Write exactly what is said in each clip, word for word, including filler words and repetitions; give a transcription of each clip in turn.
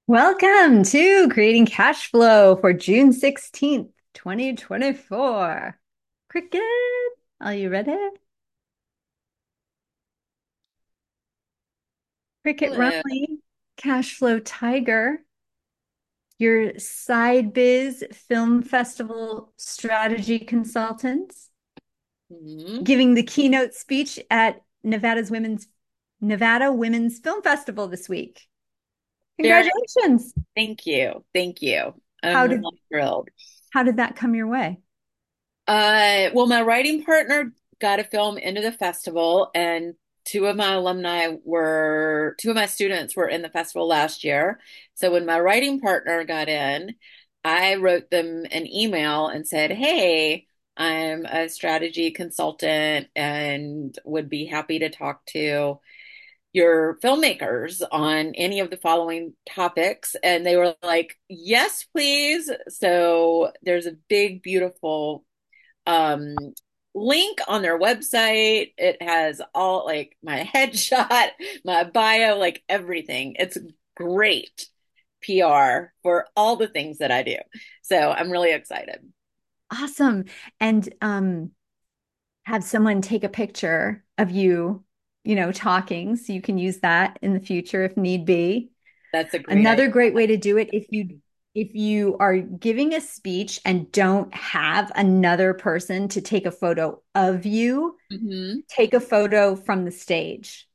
Welcome to Creating Cash Flow for June sixteenth, twenty twenty-four. Cricket, are you ready? Cricket Hello. Rumley, Cash Flow Tiger, your side biz film festival strategy consultant, Mhm. giving the keynote speech at Nevada's Women's Nevada Women's Film Festival this week. Very, Congratulations. thank you. Thank you. How I'm did really thrilled. how did that come your way? Uh, well, my writing partner got a film into the festival, and two of my alumni were, two of my students were in the festival last year. So when my writing partner got in, I wrote them an email and said, "Hey, I'm a strategy consultant and would be happy to talk to your filmmakers on any of the following topics." And they were like, "Yes, please." So there's a big, beautiful um, link on their website. It has all like my headshot, my bio, like everything. It's great P R for all the things that I do. So I'm really excited. Awesome. And um have someone take a picture of you, you know, talking, so you can use that in the future if need be. That's a great idea. Another great way to do it if you if you are giving a speech and don't have another person to take a photo of you, Hmm. take a photo from the stage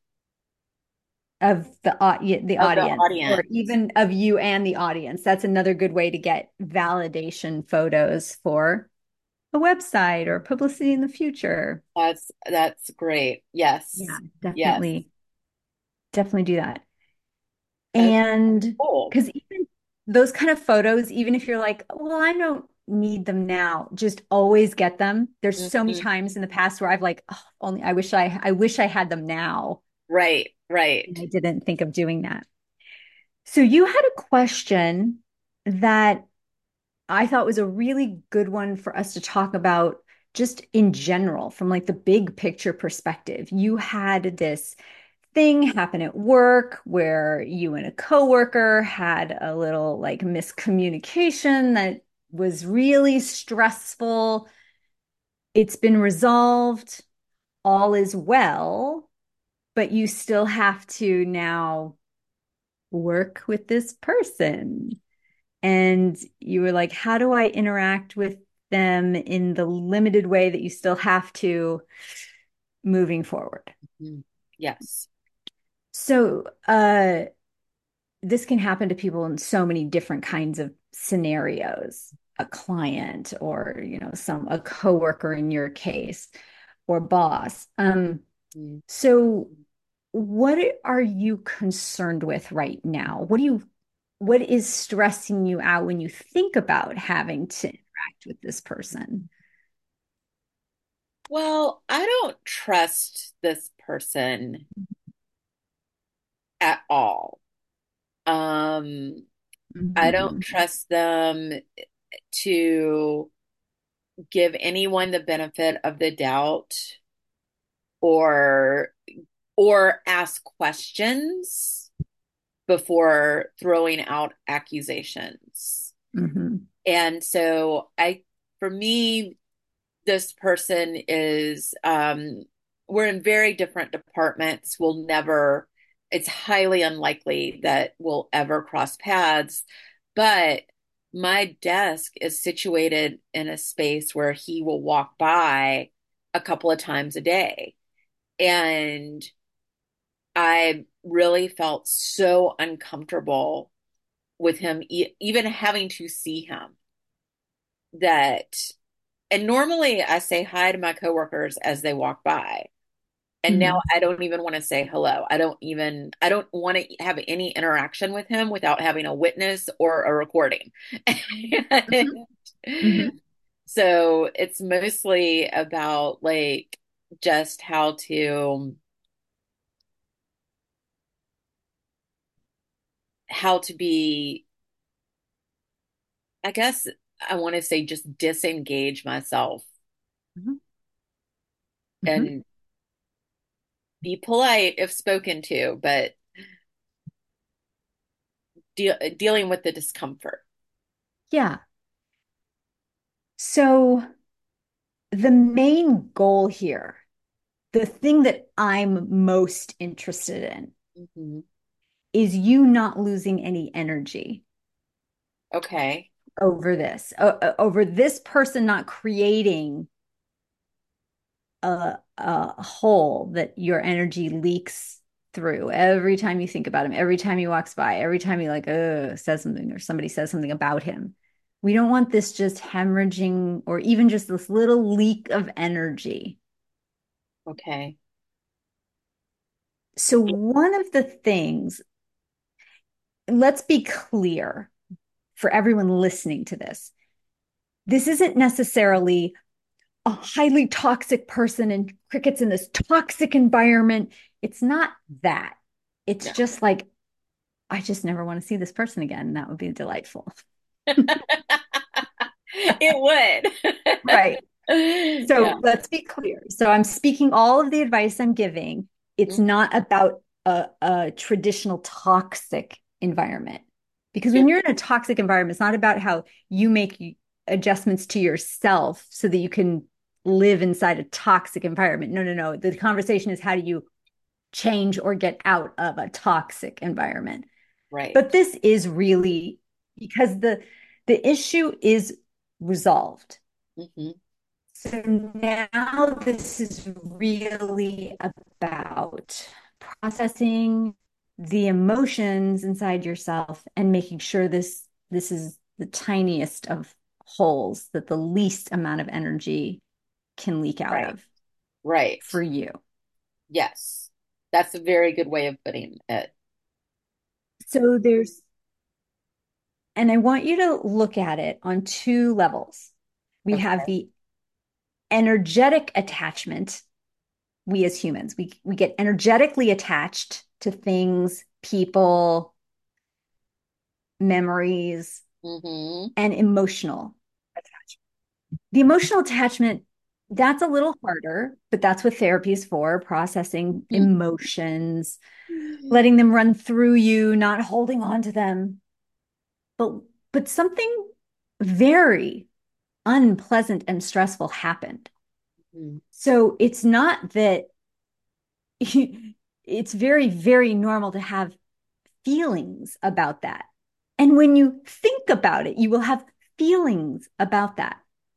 of the au- the Of the audience or audience. even of you and the audience. That's another good way to get validation photos for a website or publicity in the future. That's that's great. Yeah, Yes. Yes. definitely, definitely do that. Okay, And cool. because even those kind of photos, even if you're like, well, I don't need them now, just always get them. There's so many Mhm. times in the past where I've like, oh, only I wish I I wish I had them now. Right, And right. I didn't think of doing that. So you had a question that I thought was a really good one for us to talk about just in general, from like the big picture perspective. You had this thing happen at work where you and a coworker had a little like miscommunication that was really stressful. It's been resolved, all is well, but you still have to now work with this person. And you were like, how do I interact with them in the limited way that you still have to moving forward? Mm. Yes. So, uh, this can happen to people in so many different kinds of scenarios, a client or, you know, some a coworker in your case or boss. Um, Mm. so what are you concerned with right now? What do you what is stressing you out when you think about having to interact with this person? Well, I don't trust this person at all. Um, I don't Mhm. trust them to give anyone the benefit of the doubt or or ask questions before throwing out accusations. Mhm. And so I for me this person is um we're in very different departments. We'll never, it's highly unlikely that we'll ever cross paths, but my desk is situated in a space where he will walk by a couple of times a day. And I really felt so uncomfortable with him, e- even having to see him, that, and normally I say hi to my coworkers as they walk by. And now Mhm. I don't even want to say hello. I don't even, I don't want to have any interaction with him without having a witness or a recording. Mhm. And Mhm. so it's mostly about like just how to, how to be, I guess I want to say just disengage myself Mhm. Mhm. and be polite if spoken to, but deal dealing with the discomfort. Yeah. So the main goal here, the thing that I'm most interested in, Hmm. is you not losing any energy Okay. over this, o- over this person not creating a, a hole that your energy leaks through every time you think about him, every time he walks by, every time he like uh says something or somebody says something about him. We don't want this just hemorrhaging or even just this little leak of energy. Okay. So one of the things, let's be clear for everyone listening to this. This isn't necessarily a highly toxic person and crickets in this toxic environment. It's not that. It's No. just like, I just never want to see this person again. That would be delightful. It would. Right. Yeah. So let's be clear. So I'm speaking all of the advice I'm giving. It's Mhm. not about a, a traditional toxic environment. Because when It- you're in a toxic environment, it's not about how you make adjustments to yourself so that you can live inside a toxic environment. No, no, no. The conversation is how do you change or get out of a toxic environment. Right. But this is really because the the issue is resolved. Hmm. So now this is really about processing the emotions inside yourself and making sure this this is the tiniest of holes that the least amount of energy can leak out Right. of Right. for you. Yes. That's a very good way of putting it. So there's, and I want you to look at it on two levels. We have Okay. the energetic attachment. We as humans, we we get energetically attached to things, people, memories, Hmm. and emotional attachment. The emotional attachment, that's a little harder, but that's what therapy is for, processing emotions, letting them run through you, not holding on to them. But but something very unpleasant and stressful happened. So it's not that it's very, very normal to have feelings about that. And when you think about it, you will have feelings about that.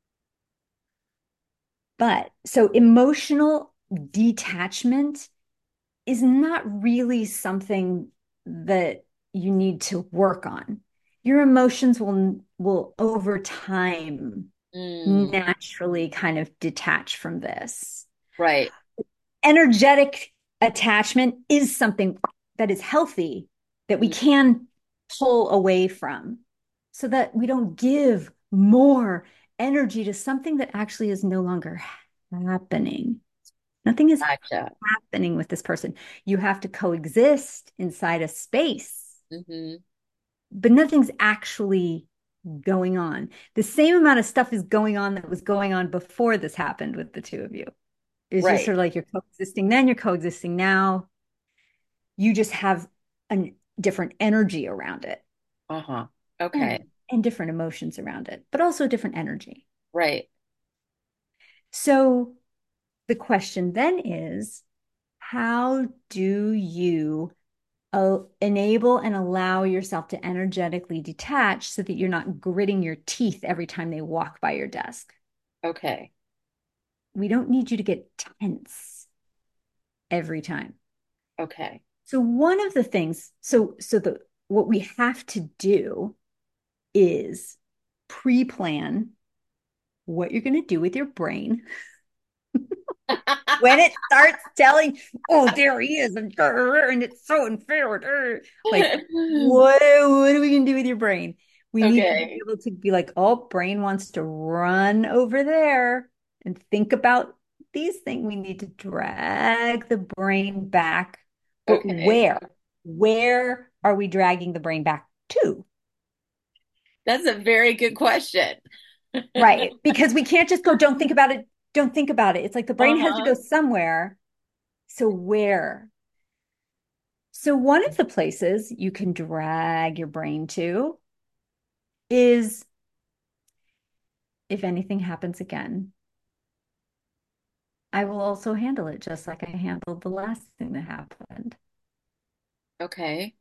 But so emotional detachment is not really something that you need to work on. Your emotions will will over time Mm. naturally kind of detach from this. Right. Energetic attachment is something that is healthy that we Mm. can pull away from so that we don't give more energy to something that actually is no longer happening. Nothing is Gotcha. happening with this person. You have to coexist inside a space, Hmm. but nothing's actually going on. The same amount of stuff is going on that was going on before this happened with the two of you. It's just Right. sort of like you're coexisting then, you're coexisting now. You just have a different energy around it Uh-huh. Okay. and, and different emotions around it, but also different energy. Right. So the question then is, how do you uh, enable and allow yourself to energetically detach so that you're not gritting your teeth every time they walk by your desk? Okay. We don't need you to get tense every time. Okay. So one of the things, so so the what we have to do is pre-plan what you're going to do with your brain when it starts telling, "Oh, there he is," and, and it's so unfair. Like, what, what are we going to do with your brain? We need to be Okay. able to be like, "Oh, brain wants to run over there and think about these things." We need to drag the brain back. But Okay. where? Where are we dragging the brain back to? That's a very good question. Right. Because we can't just go, don't think about it, don't think about it. It's like the brain has to go Uh-huh. somewhere. So where? So one of the places you can drag your brain to is if anything happens again, I will also handle it just like I handled the last thing that happened. Okay.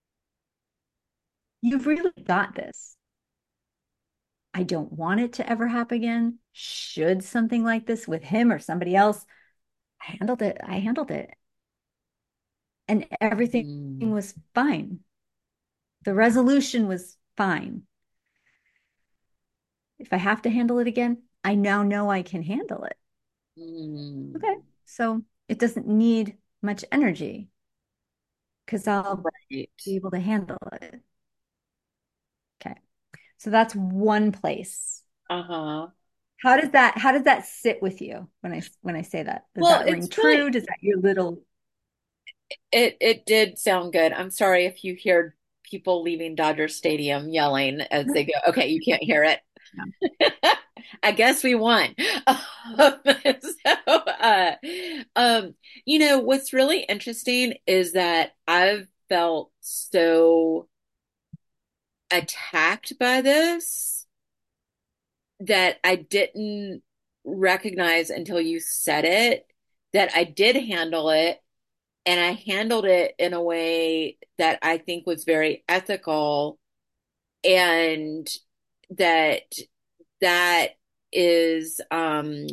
You've really got this. I don't want it to ever happen again. Should something like this with him or somebody else, I handled it. I handled it. And everything Mm, was fine. The resolution was fine. If I have to handle it again, I now know I can handle it. mm, Okay. So it doesn't need much energy because I'll right. be able to handle it. Okay. So that's one place. Uh-huh. How does that how does that sit with you when I when I say that? Does Well, that ring it's really true? Does that your little it it did sound good. I'm sorry if you hear people leaving Dodger Stadium yelling as they go. Okay, you can't hear it. no, I guess we won. Um, so, uh, um, you know, what's really interesting is that I've felt so attacked by this that I didn't recognize until you said it that I did handle it, and I handled it in a way that I think was very ethical, and that that is um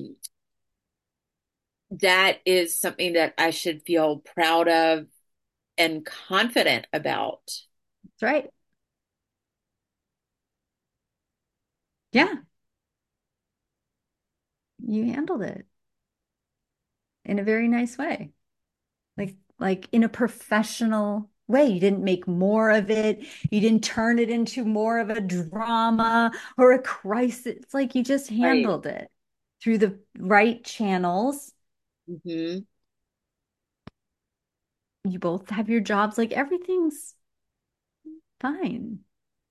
that is something that I should feel proud of and confident about. that's right. Yeah, you handled it in a very nice way. Like like in a professional way. You didn't make more of it. You didn't turn it into more of a drama or a crisis. It's like you just Right. handled it through the right channels. Hmm. You both have your jobs, like everything's fine.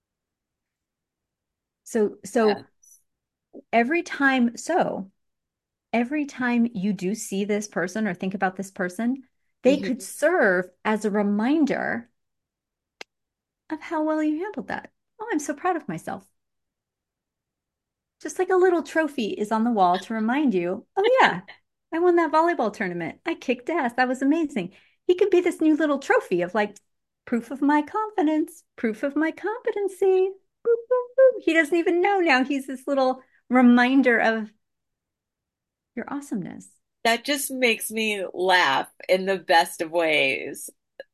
So Yeah. so every time, so every time you do see this person or think about this person, they could Hmm. serve as a reminder of how well you handled that. Oh, I'm so proud of myself. Just like a little trophy is on the wall to remind you, oh, yeah, I won that volleyball tournament. I kicked ass. That was amazing. He could be this new little trophy of like proof of my confidence, proof of my competency. Boop, boop, boop. He doesn't even know now. He's this little reminder of your awesomeness. That just makes me laugh in the best of ways.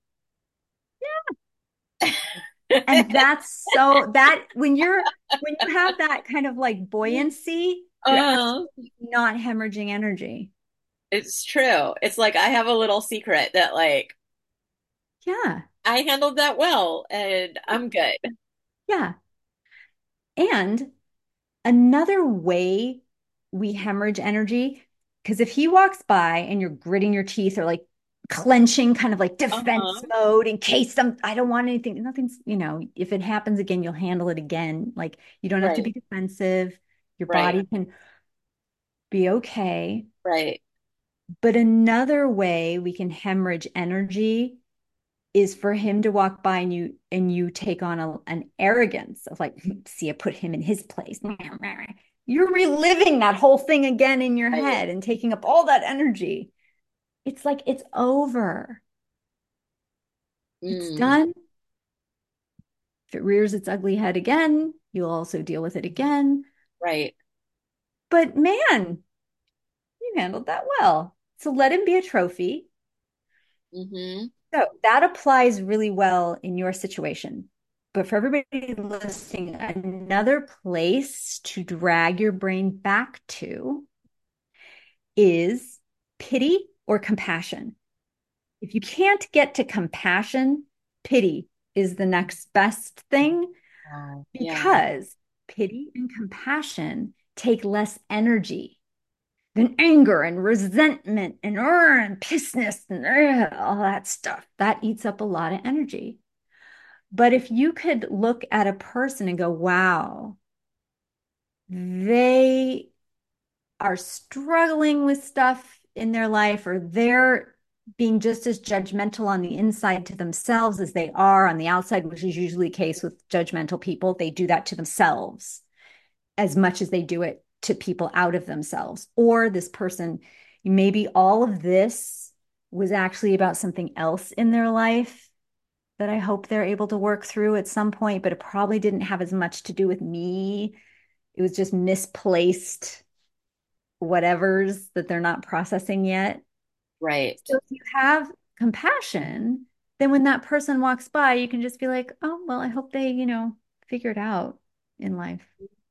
And that's so that when you're when you have that kind of like buoyancy, you're Uh, absolutely not hemorrhaging energy. it's true. It's like I have a little secret that like Yeah. I handled that well and I'm good. Yeah. And another way we hemorrhage energy, because if he walks by and you're gritting your teeth or like clenching, kind of like defense Uh-huh. mode in case some, I don't want anything, nothing's, you know, if it happens again, you'll handle it again. Like you don't have to be Right. defensive. Your Right. body can be okay. Right. But another way we can hemorrhage energy is for him to walk by and you and you take on a, an arrogance of like, see, I put him in his place. You're reliving that whole thing again in your Right. head and taking up all that energy. It's like it's over. It's Mm, done. If it rears its ugly head again, you'll also deal with it again. right. But man, you handled that well. So let him be a trophy. Hmm. So that applies really well in your situation. But for everybody listening, another place to drag your brain back to is pity or compassion. If you can't get to compassion, pity is the next best thing Wow. Yeah. because pity and compassion take less energy than anger and resentment and, uh, and pissness and uh, all that stuff. That eats up a lot of energy. But if you could look at a person and go, wow, they are struggling with stuff in their life, or they're being just as judgmental on the inside to themselves as they are on the outside, which is usually the case with judgmental people. They do that to themselves as much as they do it to people out of themselves. Or this person, maybe all of this was actually about something else in their life that I hope they're able to work through at some point, but it probably didn't have as much to do with me. It was just misplaced whatevers that they're not processing yet. Right. So if you have compassion, then when that person walks by, you can just be like, oh, well, I hope they, you know, figure it out in life,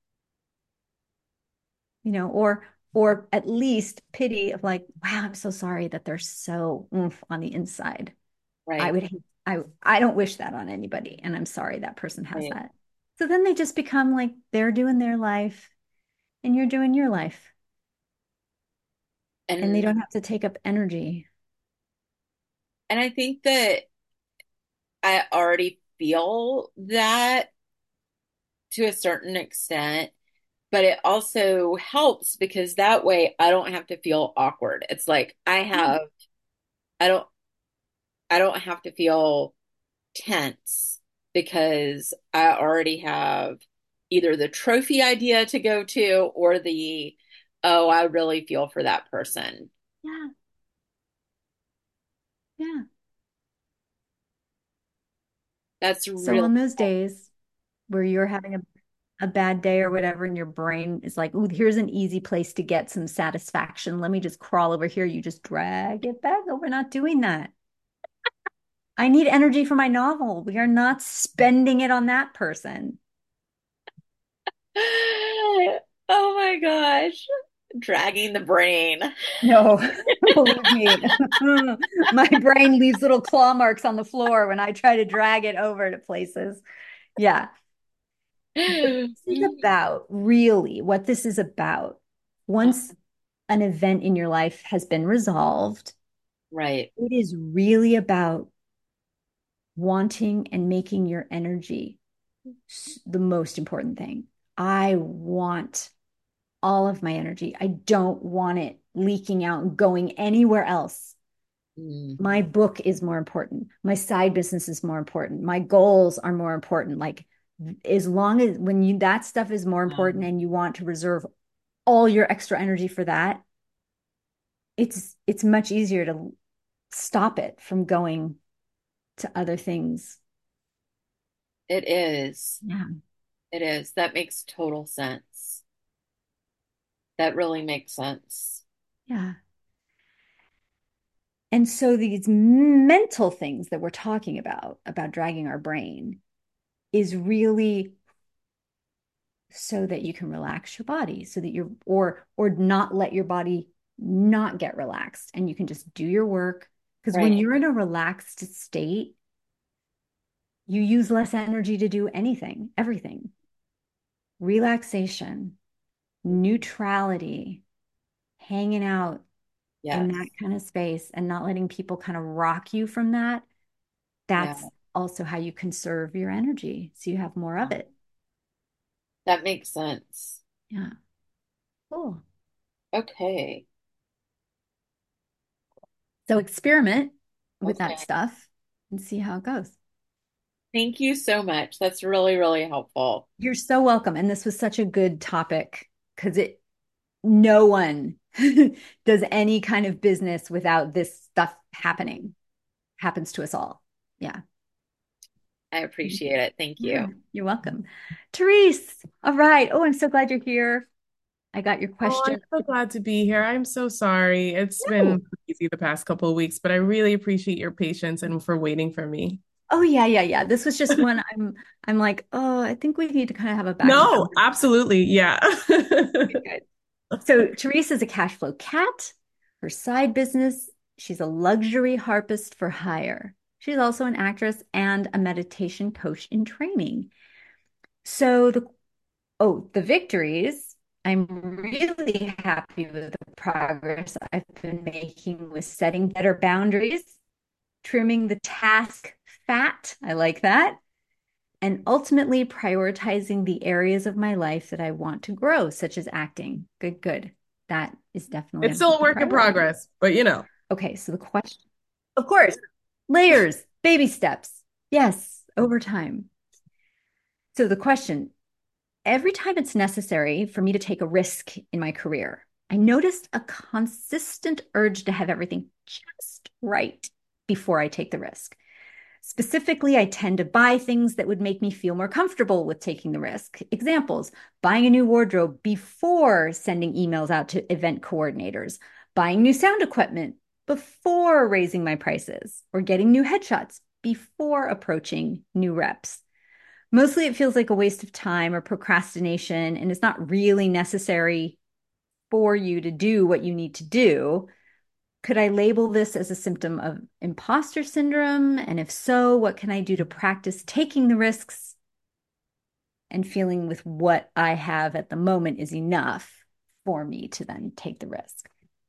you know, or or at least pity of like, wow, I'm so sorry that they're so oomph on the inside. I Right. would hate, I I don't wish that on anybody, and I'm sorry that person has Right. that. So then they just become like they're doing their life and you're doing your life, and they And don't have to take up energy. and I think that I already feel that to a certain extent, but it also helps because that way I don't have to feel awkward. It's like I Yeah. have I don't I don't have to feel tense because I already have either the trophy idea to go to or the, oh, I really feel for that person. Yeah. Yeah. That's So really on those days where you're having a, a bad day or whatever, and your brain is like, ooh, here's an easy place to get some satisfaction. Let me just crawl over here. You just drag it back. No, we're not doing that. I need energy for my novel. We are not spending it on that person. Oh my gosh. Dragging the brain. No, believe me, my brain leaves little claw marks on the floor when I try to drag it over to places. Yeah. But this is about really what this is about. Once an event in your life has been resolved, Right. it is really about wanting and making your energy the most important thing. I want all of my energy. I don't want it leaking out and going anywhere else. Mm. My book is more important. My side business is more important. My goals are more important. Like, as long as when you that stuff is more important Um, and you want to reserve all your extra energy for that, it's it's much easier to stop it from going to other things. it is. Yeah. It is. That makes total sense. That really makes sense. Yeah. And so these mental things that we're talking about, about dragging our brain, is really so that you can relax your body, so that you're, or, or not let your body not get relaxed and you can just do your work. Because when Right. you're in a relaxed state, you use less energy to do anything, everything. Relaxation, neutrality, hanging out in that Yes. kind of space and not letting people kind of rock you from that. Yeah. That's also how you conserve your energy. So you have more of it. That makes sense. Yeah. Cool. Okay. So experiment with that Okay. stuff and see how it goes. Thank you so much. That's really, really helpful. You're so welcome. And this was such a good topic because it, no one does any kind of business without this stuff happening. Happens to us all. Yeah. I appreciate it. Thank Yeah. you. You're welcome. Therese. All right. Oh, I'm so glad you're here. I got your Oh, I'm question. so glad to be here. I'm so sorry. It's been No. crazy the past couple of weeks, but I really appreciate your patience and for waiting for me. Oh yeah, yeah, yeah. This was just one I'm I'm like, oh, I think we need to kind of have a back and No, forth. absolutely. Yeah. Okay, good. So Teresa's a cash flow cat. Her side business, she's a luxury harpist for hire. She's also an actress and a meditation coach in training. So the oh, the victories. I'm really happy with the progress I've been making with setting better boundaries, trimming the task fat. I like that. And ultimately prioritizing the areas of my life that I want to grow, such as acting. Good, good. That is definitely It's still a a work in priority. progress, but you know. Okay, so the question. Of course, layers, baby steps. Yes, over time. So the question, every time it's necessary for me to take a risk in my career, I noticed a consistent urge to have everything just right before I take the risk. Specifically, I tend to buy things that would make me feel more comfortable with taking the risk. Examples, buying a new wardrobe before sending emails out to event coordinators, buying new sound equipment before raising my prices, or getting new headshots before approaching new reps. Mostly it feels like a waste of time or procrastination, and it's not really necessary for you to do what you need to do. Could I label this as a symptom of imposter syndrome? And if so, what can I do to practice taking the risks and feeling with what I have at the moment is enough for me to then take the risk?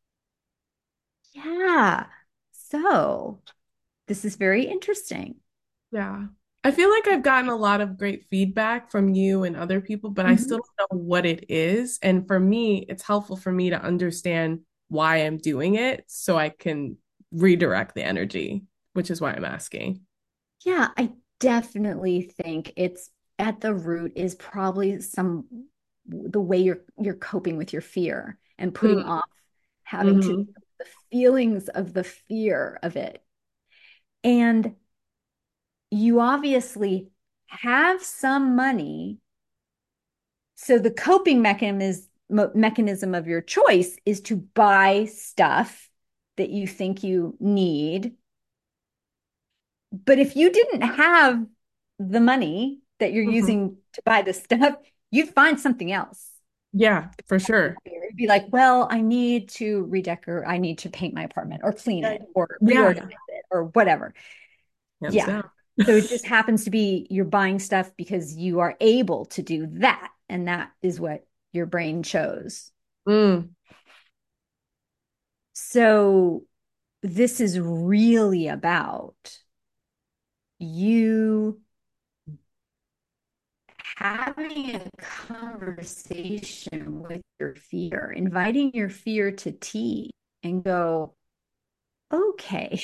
Yeah. So this is very interesting. Yeah. I feel like I've gotten a lot of great feedback from you and other people, but I Mhm. still don't know what it is. And for me, it's helpful for me to understand why I'm doing it so I can redirect the energy, which is why I'm asking. Yeah, I definitely think it's at the root is probably some the way you're you're coping with your fear and putting Mm, off having to hmm. the feelings of the fear of it. And you obviously have some money. So the coping mechanism mechanism of your choice is to buy stuff that you think you need. But if you didn't have the money that you're Hmm. using to buy this stuff, you'd find something else. Yeah, for sure. It'd be like, well, I need to redecorate, I need to paint my apartment or clean Yeah. it or reorganize Yeah, it or whatever. hands Yeah. down. So it just happens to be you're buying stuff because you are able to do that. And that is what your brain chose. Mm, So this is really about you having a conversation with your fear, inviting your fear to tea and go, okay.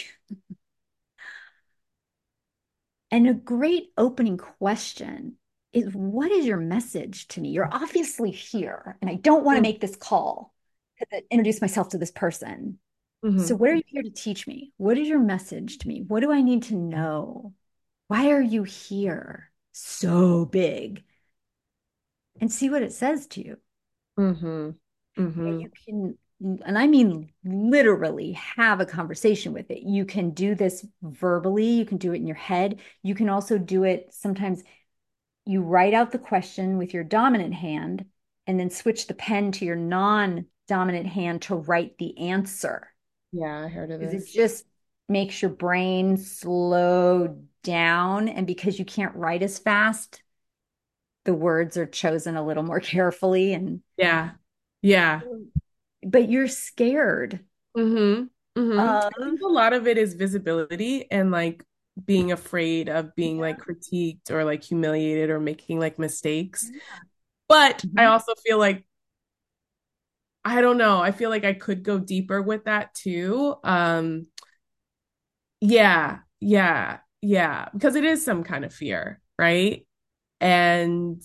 And a great opening question is, what is your message to me? You're obviously here, and I don't want to mm, make this call to introduce myself to this person. So, hmm. what are you here to teach me? What is your message to me? What do I need to know? Why are you here? So big. And see what it says to you. Hmm. And Hmm. you can, and I mean literally have a conversation with it. You can do this verbally, you can do it in your head. You can also do it sometimes you write out the question with your dominant hand and then switch the pen to your non-dominant hand to write the answer. Yeah, I heard of Because it this. just makes your brain slow down. And because you can't write as fast, the words are chosen a little more carefully. And Yeah. Yeah. but you're scared Hmm. Hmm. of I think a lot of it is visibility and like being afraid of being like critiqued or like humiliated or making like mistakes. But I Mhm. also feel like I don't know. I feel like I could go deeper with that too. Um, yeah, yeah, yeah, because it is some kind of fear, right? And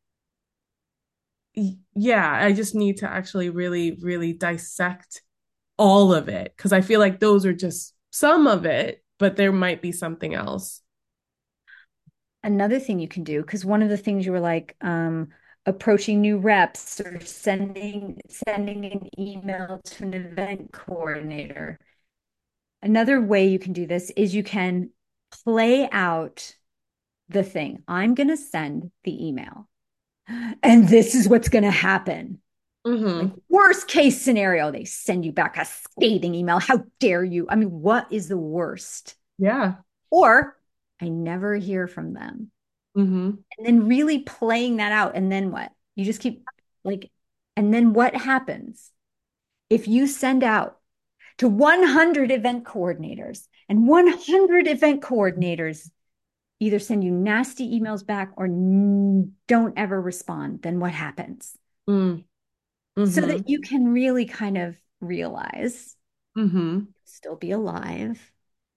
y- yeah, I just need to actually really, really dissect all of it because I feel like those are just some of it, but there might be something else. Another thing you can do, because one of the things you were like, um, approaching new reps or sending sending an email to an event coordinator. Another way you can do this is you can play out the thing. I'm going to send the email, and this is what's going to happen. Like, Hmm. worst case scenario, they send you back a scathing email. How dare you? I mean, what is the worst? Yeah. Or I never hear from them. Hmm. And then really playing that out. And then what? You just keep like, and then what happens if you send out to one hundred event coordinators and one hundred event coordinators either send you nasty emails back or don't ever respond? Then what happens? Mm. So Hmm. that you can really kind of realize Hmm. still be alive.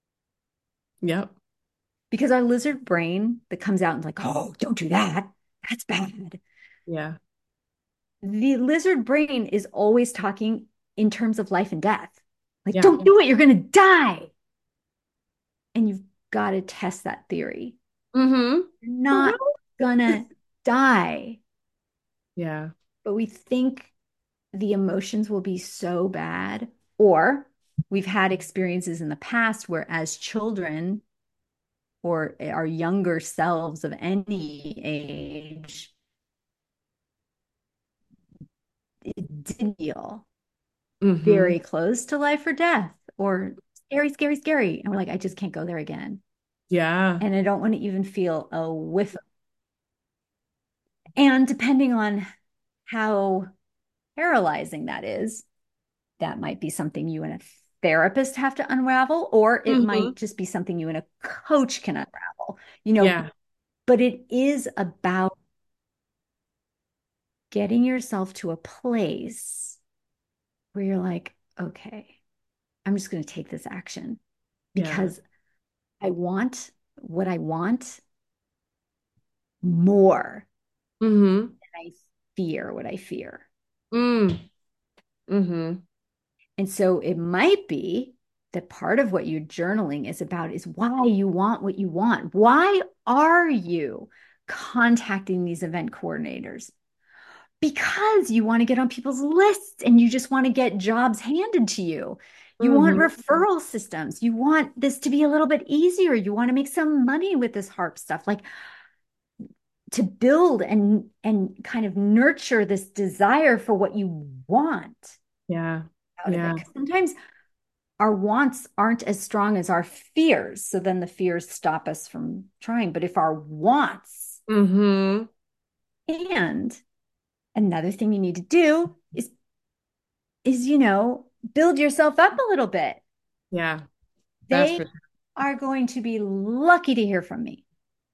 Yep. Because our lizard brain that comes out and like, oh, don't do that. That's bad. Yeah. The lizard brain is always talking in terms of life and death. Like, Yeah. don't do it, you're going to die. And you've got to test that theory. Mm-hmm. You're For not gonna die. Yeah. But we think the emotions will be so bad. Or we've had experiences in the past where, as children or our younger selves of any age, it did feel Mm-hmm. very close to life or death or scary, scary, scary. And we're like, I just can't go there again. Yeah. And I don't want to even feel a whiff. And depending on how paralyzing that is, that might be something you and a therapist have to unravel, or it Mm-hmm. might just be something you and a coach can unravel, you know, Yeah. but it is about getting yourself to a place where you're like, okay, I'm just going to take this action Yeah. because I want what I want more Mm-hmm. than I fear what I fear. Mm. Mm-hmm. And so it might be that part of what you're journaling is about is why you want what you want. Why are you contacting these event coordinators? Because you want to get on people's lists and you just want to get jobs handed to you. You want Mm-hmm. referral systems. You want this to be a little bit easier. You want to make some money with this harp stuff. Like to build and and kind of nurture this desire for what you want Yeah. out of it. Yeah. 'Cause sometimes our wants aren't as strong as our fears. So then the fears stop us from trying. But if our wants, Mm-hmm. and another thing you need to do is, is, you know, build yourself up a little bit. Yeah. That's They for sure. are going to be lucky to hear from me.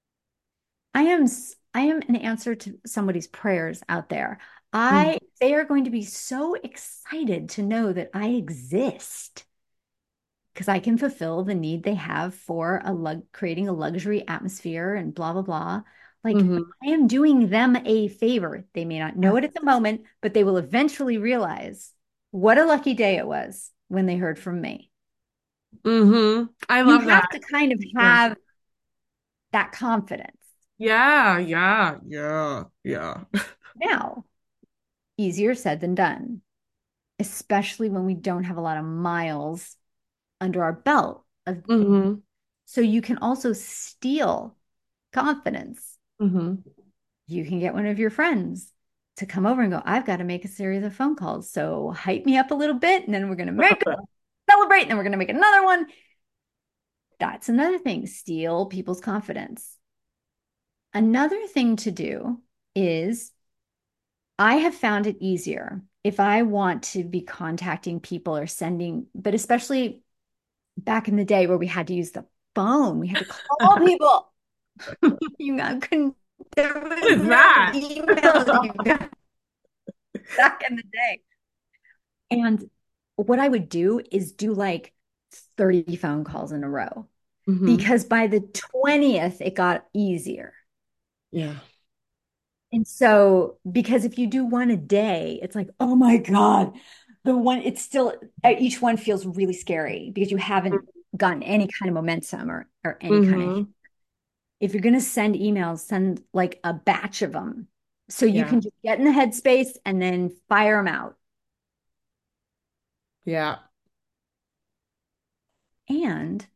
I am, I am an answer to somebody's prayers out there. Mm. I, they are going to be so excited to know that I exist because I can fulfill the need they have for a lug creating a luxury atmosphere and blah blah blah. Like Mm-hmm. I am doing them a favor. They may not know Yeah. it at the moment, but they will eventually realize what a lucky day it was when they heard from me. Mm-hmm. I You love have that. to kind of Yeah. have that confidence. Yeah. Yeah. Yeah. Yeah. Now, easier said than done, especially when we don't have a lot of miles under our belt. Of, Mm-hmm. so you can also steal confidence. Mm-hmm. You can get one of your friends to come over and go, I've got to make a series of phone calls. So hype me up a little bit, and then we're going to make a celebrate, and then we're going to make another one. That's another thing, steal people's confidence. Another thing to do is I have found it easier if I want to be contacting people or sending, but especially back in the day where we had to use the phone, we had to call people. You couldn't, there What was is no that? email you got back in the day. And what I would do is do like thirty phone calls in a row Mm-hmm. because by the twentieth, it got easier. Yeah. And so, because if you do one a day, it's like, oh my God, the one, it's still, uh, each one feels really scary because you haven't gotten any kind of momentum or, or any kind of, Mm-hmm. if you're going to send emails, send like a batch of them. So you Yeah. can just get in the headspace and then fire them out. Yeah. And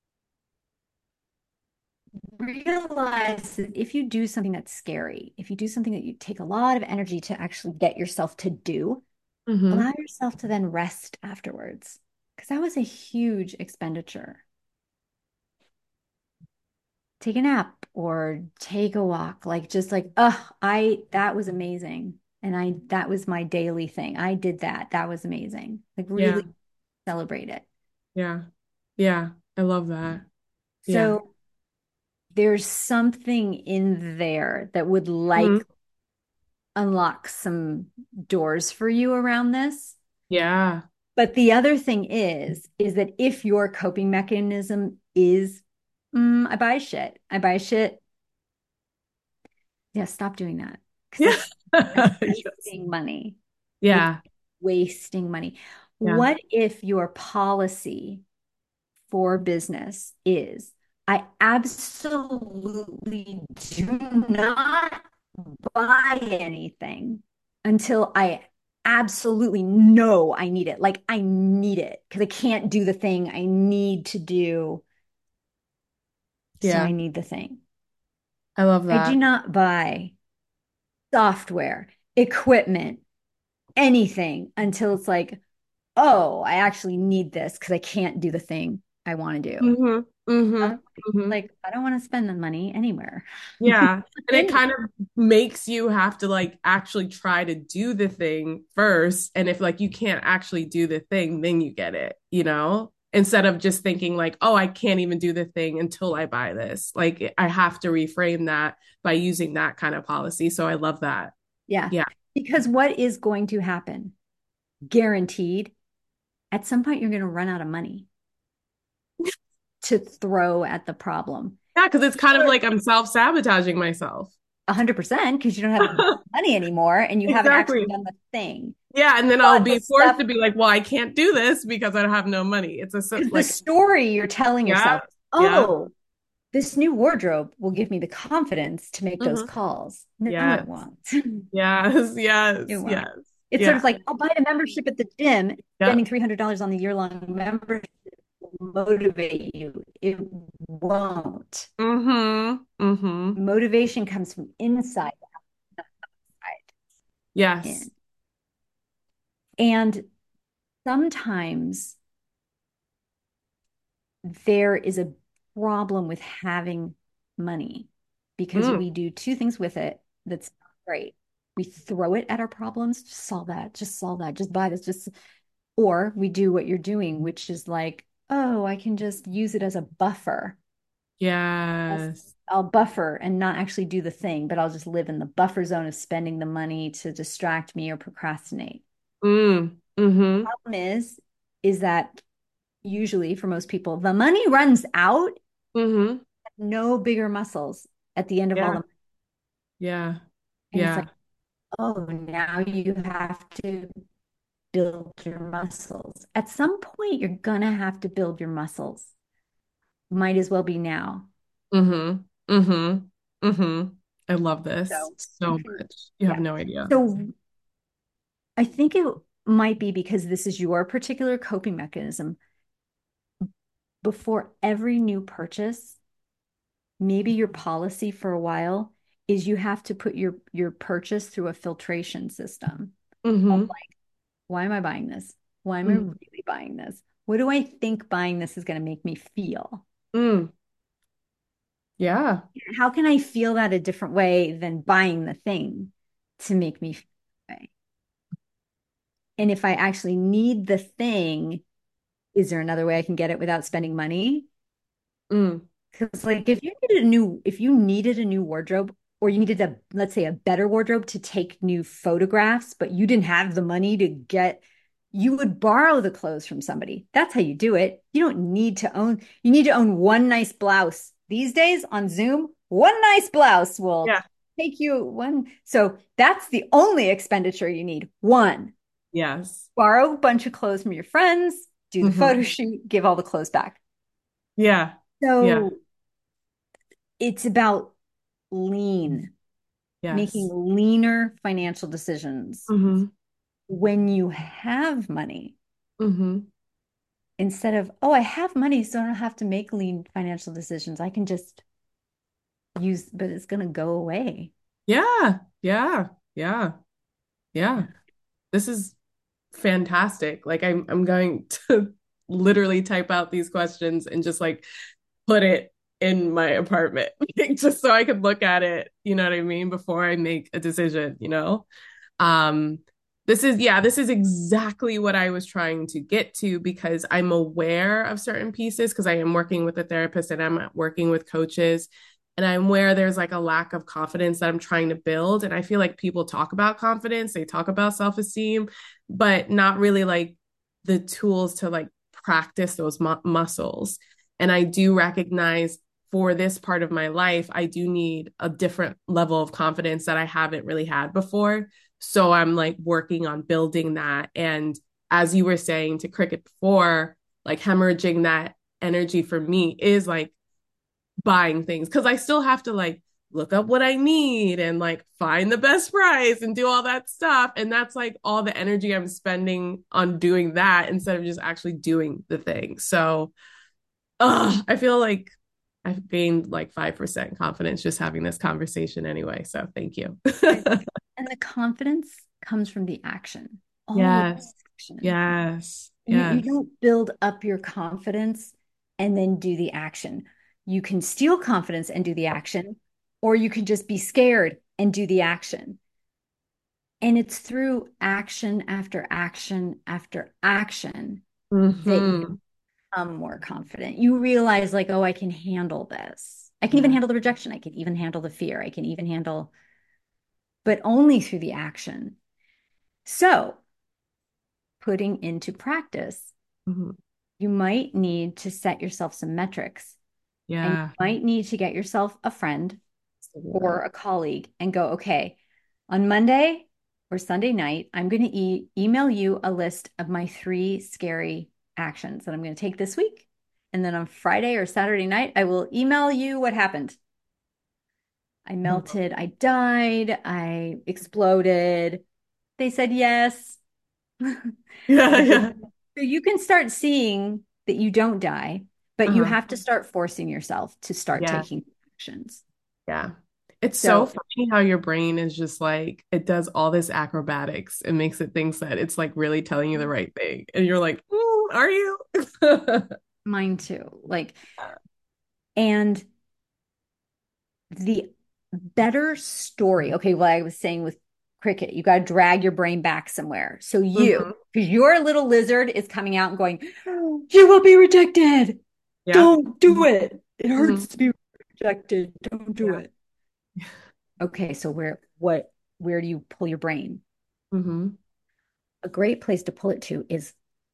realize that if you do something that's scary, if you do something that you take a lot of energy to actually get yourself to do, Mm-hmm. allow yourself to then rest afterwards. Because that was a huge expenditure. Take a nap or take a walk. Like just like, oh, I that was amazing. And I that was my daily thing. I did that. That was amazing. Like Yeah. really celebrate it. Yeah. Yeah. I love that. Yeah. So there's something in there that would like Mm-hmm. unlock some doors for you around this. Yeah. But the other thing is, is that if your coping mechanism is Mm, I buy shit. I buy shit. Yeah, stop doing that because Yeah. that's Yes. wasting money. It's Yeah. wasting money. Yeah. What if your policy for business is I absolutely do not buy anything until I absolutely know I need it. Like I need it because I can't do the thing I need to do. So Yeah. I need the thing. I love I do that. not buy software, equipment, anything until it's like, oh, I actually need this because I can't do the thing I want to do. Hmm. Hmm. I'm Hmm. like, I don't want to spend the money anywhere. Yeah. And it Anywhere. kind of makes you have to like actually try to do the thing first. And if like you can't actually do the thing, then you get it, you know? Instead of just thinking like, oh, I can't even do the thing until I buy this. Like I have to reframe that by using that kind of policy. So I love that. Yeah. Yeah. Because what is going to happen? Guaranteed, at some point, you're going to run out of money to throw at the problem. Yeah, because it's kind of like I'm self-sabotaging myself. one hundred percent because you don't have money anymore and you haven't actually Exactly. done the thing. Yeah, and then I'll But the be forced stuff, to be like, well, I can't do this because I don't have no money. It's a so- because the like, story you're telling yeah, yourself, yeah, oh, this new wardrobe will give me the confidence to make those hmm, calls. No, yes, it won't. yes, It yes, won't. yes, It's sort yeah, of like, I'll buy a membership at the gym, yeah, spending three hundred dollars on the year-long membership will motivate you. It won't. mm-hmm, mm-hmm, Motivation comes from inside outside yes, in. And sometimes there is a problem with having money because mm, we do two things with it that's not great. We throw it at our problems, just solve that, just solve that, just buy this, just, or we do what you're doing, which is like, oh, I can just use it as a buffer. I'll, yes, I'll buffer and not actually do the thing, but I'll just live in the buffer zone of spending the money to distract me or procrastinate. mm, mm-hmm, Problem is, is that usually for most people, the money runs out, mm-hmm, no bigger muscles at the end of all yeah, the, yeah, and it's yeah, like, oh, now you have to build your muscles. At some point, you're gonna have to build your muscles. Might as well be now. mm-hmm, mm-hmm, mm-hmm. I love this So, so much. You have yeah. no idea. So I think it might be because this is your particular coping mechanism. Before every new purchase, maybe your policy for a while is you have to put your your purchase through a filtration system. Of Mm-hmm, like, why am I buying this? Why am I mm, really buying this? What do I think buying this is going to make me feel? mm, yeah, How can I feel that a different way than buying the thing to make me feel that way? And if I actually need the thing, is there another way I can get it without spending money? mm, Because like if you needed a new if you needed a new wardrobe or you needed a let's say a better wardrobe to take new photographs, but you didn't have the money to get you would borrow the clothes from somebody. That's how you do it. You don't need to own you need to own one nice blouse. These days on Zoom, one nice blouse will yeah, take you one. So that's the only expenditure you need. One. yes, Borrow a bunch of clothes from your friends, do the photo mm-hmm, shoot, give all the clothes back. yeah, yeah, So it's about lean, making yes. leaner financial decisions Mm-hmm. when you have money Mm-hmm. instead of, oh, I have money, so I don't have to make lean financial decisions. I can just use, but it's going to go away. Yeah, yeah, yeah, yeah. Yeah. This is fantastic. Like I'm I'm going to literally type out these questions and just like put it in my apartment just so I could look at it, you know what I mean, before I make a decision, you know? Um, this is, yeah, this is exactly what I was trying to get to because I'm aware of certain pieces because I am working with a therapist and I'm working with coaches. And I'm aware there's like a lack of confidence that I'm trying to build. And I feel like people talk about confidence, they talk about self esteem, but not really like the tools to like practice those mu- muscles. And I do recognize for this part of my life, I do need a different level of confidence that I haven't really had before. So I'm like working on building that. And as you were saying to Cricket before, like hemorrhaging that energy for me is like buying things because I still have to like look up what I need and like find the best price and do all that stuff. And that's like all the energy I'm spending on doing that instead of just actually doing the thing. So, uh, I feel like I've gained like five percent confidence just having this conversation anyway. So thank you. And, and the confidence comes from the action, always Yes. action. Yes. You, you Yes. don't build up your confidence and then do the action. You can steal confidence and do the action, or you can just be scared and do the action. And it's through action after action after action that you Mm-hmm. become more confident. You realize, like, oh, I can handle this. I can even Yeah. handle the rejection. I can even handle the fear. I can even handle, but only through the action. So, putting into practice, Mm-hmm. you might need to set yourself some metrics, and you Yeah. might need to get yourself a friend Absolutely. or a colleague and go, okay, on Monday or Sunday night, I'm going to e- email you a list of my three scary actions that I'm going to take this week. And then on Friday or Saturday night, I will email you what happened. I Mhm. melted, I died, I exploded. They said yes. Yeah. Okay. Yeah. So you can start seeing that you don't die, but you Uh-huh. have to start forcing yourself to start Yeah. taking actions. Yeah. It's so So funny how your brain is just like, it does all this acrobatics. It makes it think that it's like really telling you the right thing. And you're like, "Mm, are you?" mine too. Like, and the better story. Okay, well, I was saying with cricket, you got to drag your brain back somewhere. So you, Mhm. because your little lizard is coming out and going, you will be rejected. Yeah. Don't do it. It Mhm. hurts to be rejected. Don't do Yeah. it. Okay, so where what where do you pull your brain? Hmm. A great place to pull it to is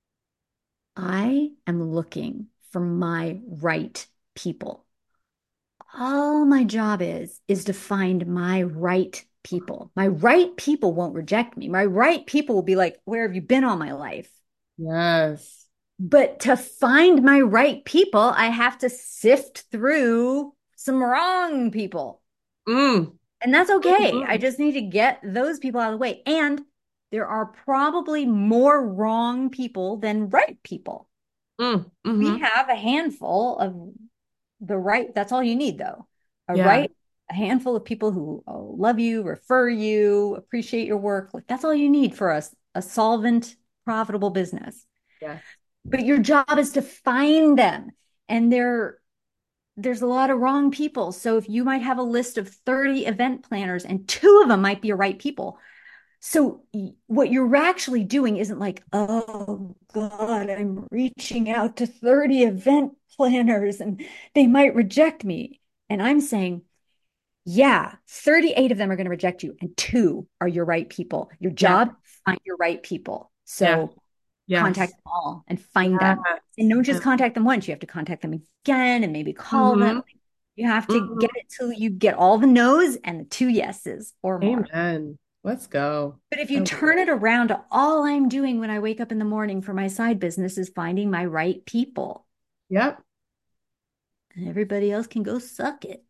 I am looking for my right people. All my job is is to find my right people. My right people won't reject me. My right people will be like, where have you been all my life? Yes. But to find my right people, I have to sift through some wrong people. Mm. And that's okay. I Mhm. just need to get those people out of the way. And there are probably more wrong people than right people. Mm. We Hmm. have a handful of the right, that's all you need, though. A Yeah. right, a handful of people who uh, love you, refer you, appreciate your work. Like that's all you need for us, a solvent, profitable business. Yeah. But your job is to find them. And there, there's a lot of wrong people. So if you might have a list of thirty event planners and two of them might be your right people. So what you're actually doing isn't like, oh God, I'm reaching out to thirty event planners and they might reject me. And I'm saying, yeah, thirty-eight of them are going to reject you and two are your right people. Your Yeah. job, find your right people. Yeah. So contact Yes. them all and find them. And Yes. don't just contact them once. You have to contact them again and maybe call them. Mm-hmm. You have to get Hmm. it till you get all the no's and the two yeses or more. Amen. Let's go. But if I you love turn it. it around to all I'm doing when I wake up in the morning for my side business is finding my right people, Yep. and everybody else can go suck it.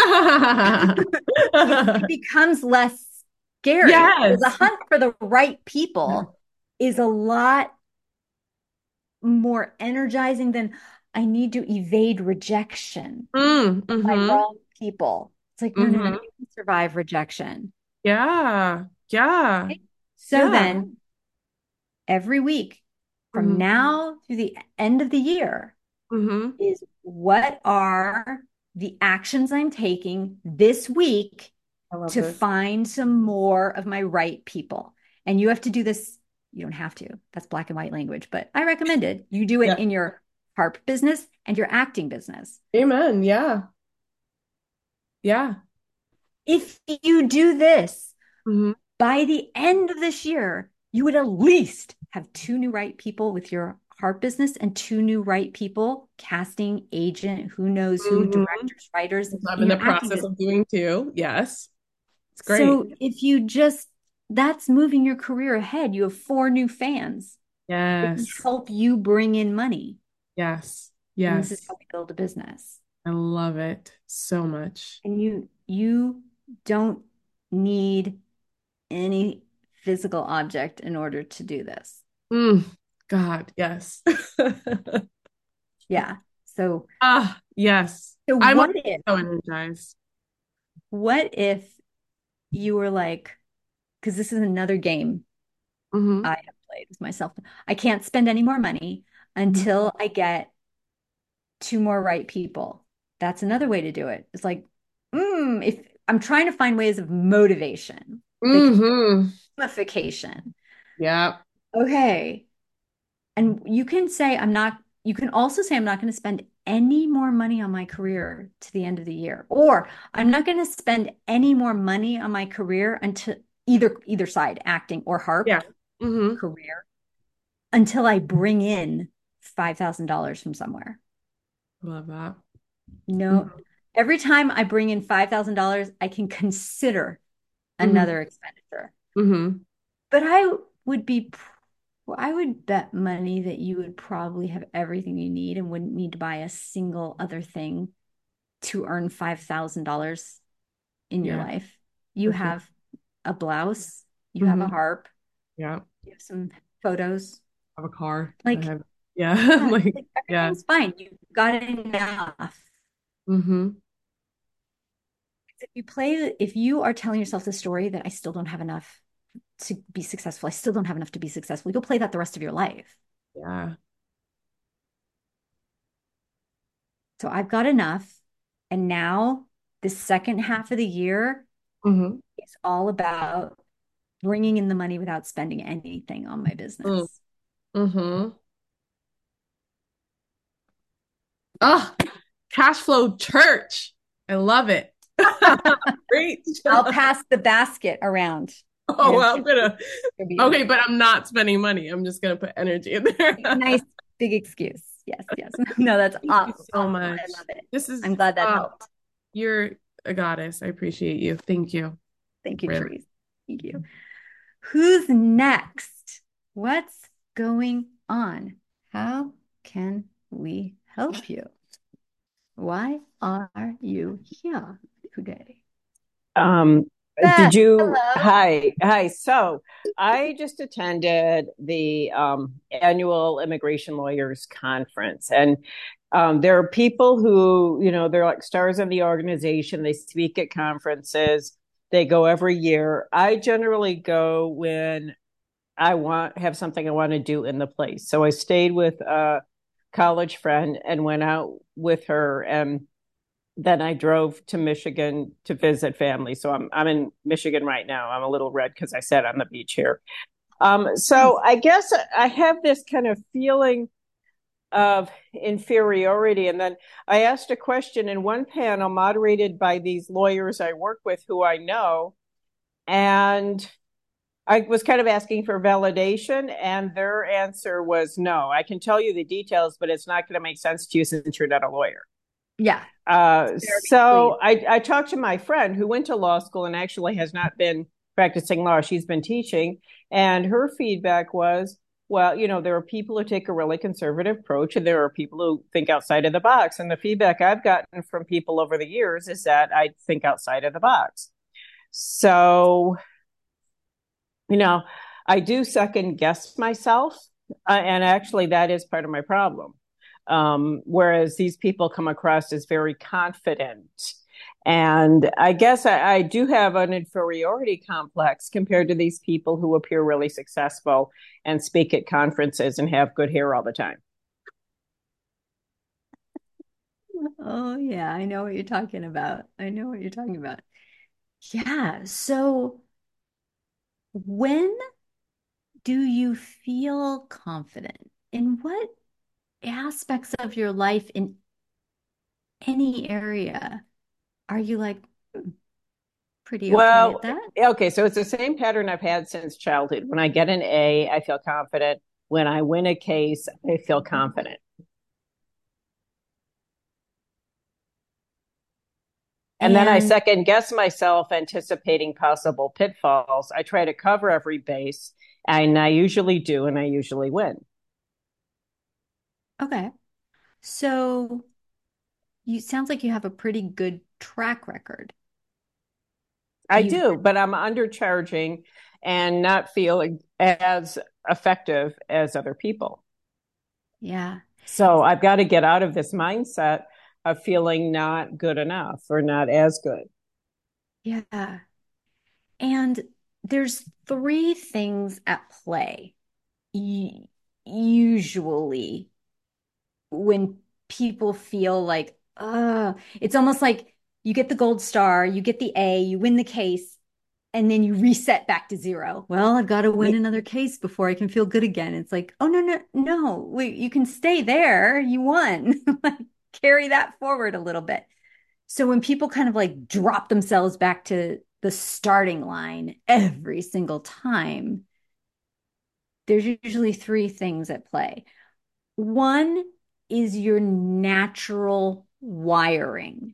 It, it becomes less scary. So the Yes. hunt for the right people is a lot more energizing than I need to evade rejection Mm, by mm-hmm. wrong people. It's like, no, no, no, Mm-hmm. you can survive rejection. Yeah. Yeah. Okay? So Yeah. then every week from Mm-hmm. now to the end of the year, Mm-hmm. is what are the actions I'm taking this week I love to this. find some more of my right people? And you have to do this. You don't have to. That's black and white language, but I recommend it. You do it Yeah. in your harp business and your acting business. Amen. Yeah. Yeah. If you do this Mm-hmm. by the end of this year, you would at least have two new right people with your harp business and two new right people, casting, agent, who knows who, Mhm. directors, writers, I'm in in the your acting process business. of doing too. Yes. It's great. So if you just, that's moving your career ahead. You have four new fans. It can Yes. help you bring in money. Yes. And this is Yes. how we build a business. I love it so much. And you you don't need any physical object in order to do this. Mm, God, yes. Yeah. So Ah, yes. so I'm what if so energized. what if you were like, because this is another game Hmm. I have played with myself. I can't spend any more money Hmm. until I get two more right people. That's another way to do it. It's like, mm, if I'm trying to find ways of motivation, like Hmm. gamification. Yeah. Okay. And you can say, I'm not, you can also say, I'm not going to spend any more money on my career to the end of the year, or I'm not going to spend any more money on my career until either either side, acting or harp Yeah. Hmm. career, until I bring in five thousand dollars from somewhere. Love that. No, Hmm. every time I bring in five thousand dollars I can consider Hmm. another expenditure. Hmm. But I would be, I would bet money that you would probably have everything you need and wouldn't need to buy a single other thing to earn five thousand dollars in your Yeah, life. You for sure. have a blouse, you have a Hmm. harp, Yeah. you have some photos. I have a car. I Like, have, yeah. yeah, Like, like yeah. everything's fine. You got enough. Hmm. If you play, if you are telling yourself the story that I still don't have enough to be successful, I still don't have enough to be successful, you'll play that the rest of your life. Yeah. So I've got enough. And now the second half of the year Hmm. is all about bringing in the money without spending anything on my business. Mm-hmm. Oh, cash flow church. I love it. Great. I'll pass the basket around. Oh, And well, I'm gonna. contribute. Okay, but I'm not spending money. I'm just gonna put energy in there. Nice big excuse. Yes, yes. No, that's Thank you awesome. so I much. love it. This is, I'm glad that uh, helped. you're a goddess. I appreciate you. Thank you. Thank you, Really. Therese. Thank you. Who's next? What's going on? How can we help you? Why are you here today? Um, Beth, did you? hello. Hi, hi. So I just attended the um, annual Immigration Lawyers Conference, and um, there are people who, you know, they're like stars in the organization. They speak at conferences. They go every year. I generally go when I want have something I want to do in the place. So I stayed with a college friend and went out with her, and then I drove to Michigan to visit family. So I'm I'm in Michigan right now. I'm a little red because I sat on the beach here. Um, so Nice. I guess I have this kind of feeling of inferiority. And then I asked a question in one panel moderated by these lawyers I work with who I know. And I was kind of asking for validation, and their answer was no. I can tell you the details, but it's not going to make sense to you since you're not a lawyer. Yeah, Uh, very pleased. so I, I talked to my friend who went to law school and actually has not been practicing law. She's been teaching. And her feedback was, well, you know, there are people who take a really conservative approach and there are people who think outside of the box. And the feedback I've gotten from people over the years is that I think outside of the box. So, you know, I do second guess myself. Uh, and actually, that is part of my problem. Um, whereas these people come across as very confident. And I guess I, I do have an inferiority complex compared to these people who appear really successful and speak at conferences and have good hair all the time. Oh, yeah, I know what you're talking about. I know what you're talking about. Yeah, so when do you feel confident? In what aspects of your life, in any area, are you like "Hmm, pretty okay Well, at that?" okay, so it's the same pattern I've had since childhood. When I get an A, I feel confident. When I win a case, I feel confident. And then I And second guess myself, anticipating possible pitfalls. I try to cover every base, and I usually do, and I usually win. okay. So you sounds like you have a pretty good track record. I You've do, but I'm undercharging and not feeling as effective as other people. yeah. So I've got to get out of this mindset of feeling not good enough or not as good. Yeah. And there's three things at play. Y- Usually when people feel like, uh, it's almost like you get the gold star, you get the A, you win the case, and then you reset back to zero. Well, I've got to win another case before I can feel good again. It's like, oh, no, no, no, wait, you can stay there. You won. Like, carry that forward a little bit. So when people kind of like drop themselves back to the starting line every single time, there's usually three things at play. One is your natural wiring.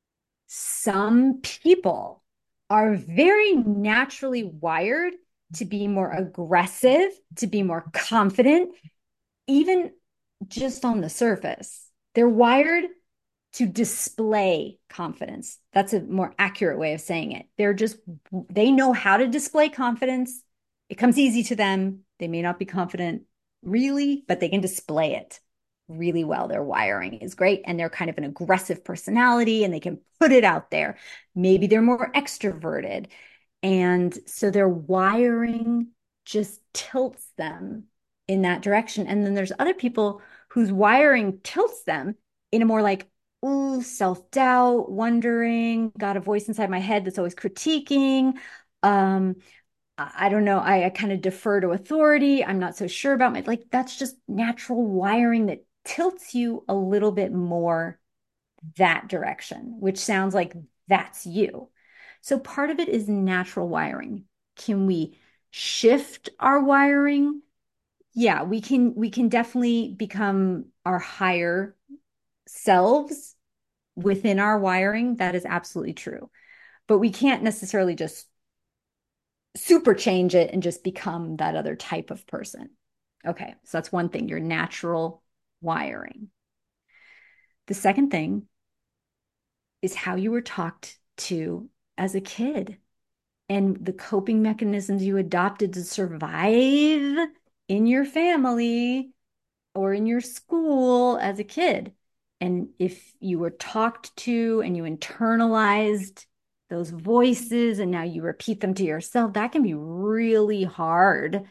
Some people are very naturally wired to be more aggressive, to be more confident, even just on the surface. They're wired to display confidence. That's a more accurate way of saying it. They're just, they know how to display confidence. It comes easy to them. They may not be confident really, but they can display it really well. Their wiring is great and they're kind of an aggressive personality and they can put it out there. Maybe they're more extroverted. And so their wiring just tilts them in that direction. And then there's other people whose wiring tilts them in a more like, ooh, self-doubt, wondering, got a voice inside my head that's always critiquing. Um, I don't know. I, I kind of defer to authority. I'm not so sure about my, like, that's just natural wiring that tilts you a little bit more that direction, which sounds like that's you. So part of it is natural wiring. Can we shift our wiring? Yeah, we can we can definitely become our higher selves within our wiring. That is absolutely true. But we can't necessarily just super change it and just become that other type of person. Okay, so that's one thing, your natural wiring. The second thing is how you were talked to as a kid and the coping mechanisms you adopted to survive in your family or in your school as a kid. And if you were talked to and you internalized those voices and now you repeat them to yourself, that can be really hard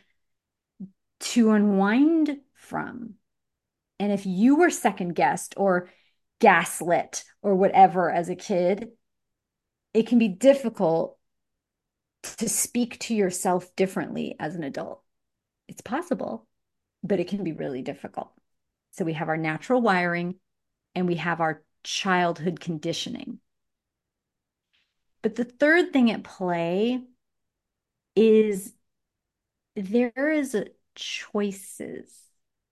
to unwind from. And if you were second guessed or gaslit or whatever as a kid, it can be difficult to speak to yourself differently as an adult. It's possible, but it can be really difficult. So we have our natural wiring and we have our childhood conditioning. But the third thing at play is there is a choices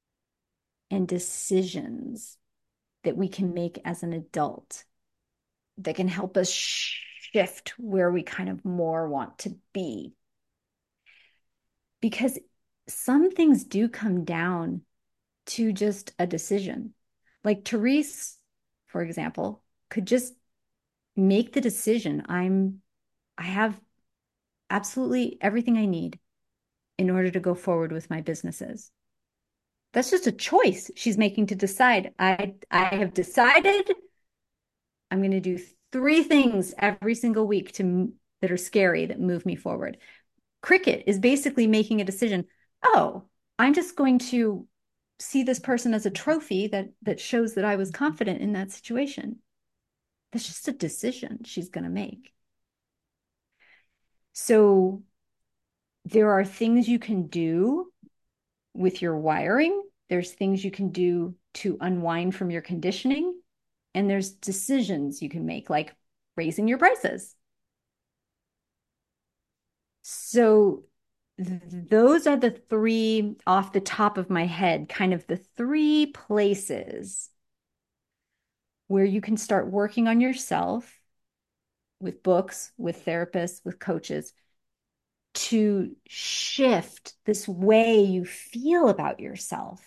and decisions that we can make as an adult that can help us shift where we kind of more want to be. Because some things do come down to just a decision. Like Therese, for example, could just make the decision. I'm, I have absolutely everything I need in order to go forward with my businesses. That's just a choice she's making to decide. I, I have decided I'm going to do three things every single week to that are scary that move me forward. Cricket is basically making a decision. Oh, I'm just going to see this person as a trophy that that shows that I was confident in that situation. That's just a decision she's going to make. So there are things you can do with your wiring. There's things you can do to unwind from your conditioning. And there's decisions you can make, like raising your prices. So th those are the three off the top of my head, kind of the three places where you can start working on yourself with books, with therapists, with coaches to shift this way you feel about yourself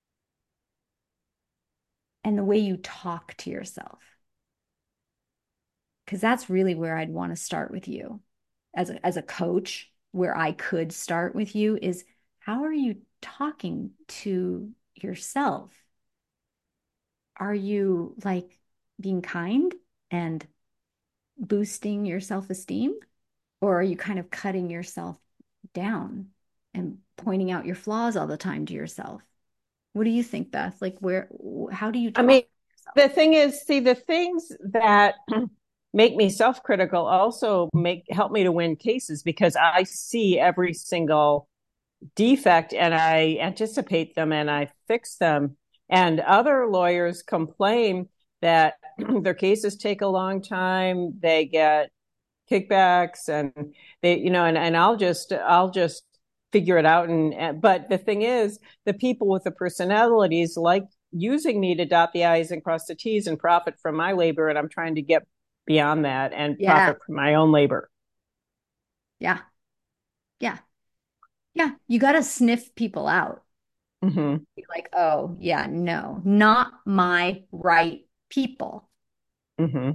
and the way you talk to yourself. Because that's really where I'd want to start with you as a, as a coach, where I could start with you is how are you talking to yourself? Are you like being kind and boosting your self-esteem? Or are you kind of cutting yourself down and pointing out your flaws all the time to yourself? What do you think, Beth? Like, where, how do you I talk mean, to yourself? the thing is, see, the things that make me self-critical also make help me to win cases because I see every single defect and I anticipate them and I fix them. And other lawyers complain that their cases take a long time, they get kickbacks and they, you know, and, and I'll just, I'll just figure it out. And, and, but the thing is, the people with the personalities like using me to dot the I's and cross the T's and profit from my labor. And I'm trying to get beyond that and Yeah. profit from my own labor. Yeah. Yeah. Yeah. You got to sniff people out. Mm-hmm. Be like, oh, yeah, no, not my right people. Mm-hmm.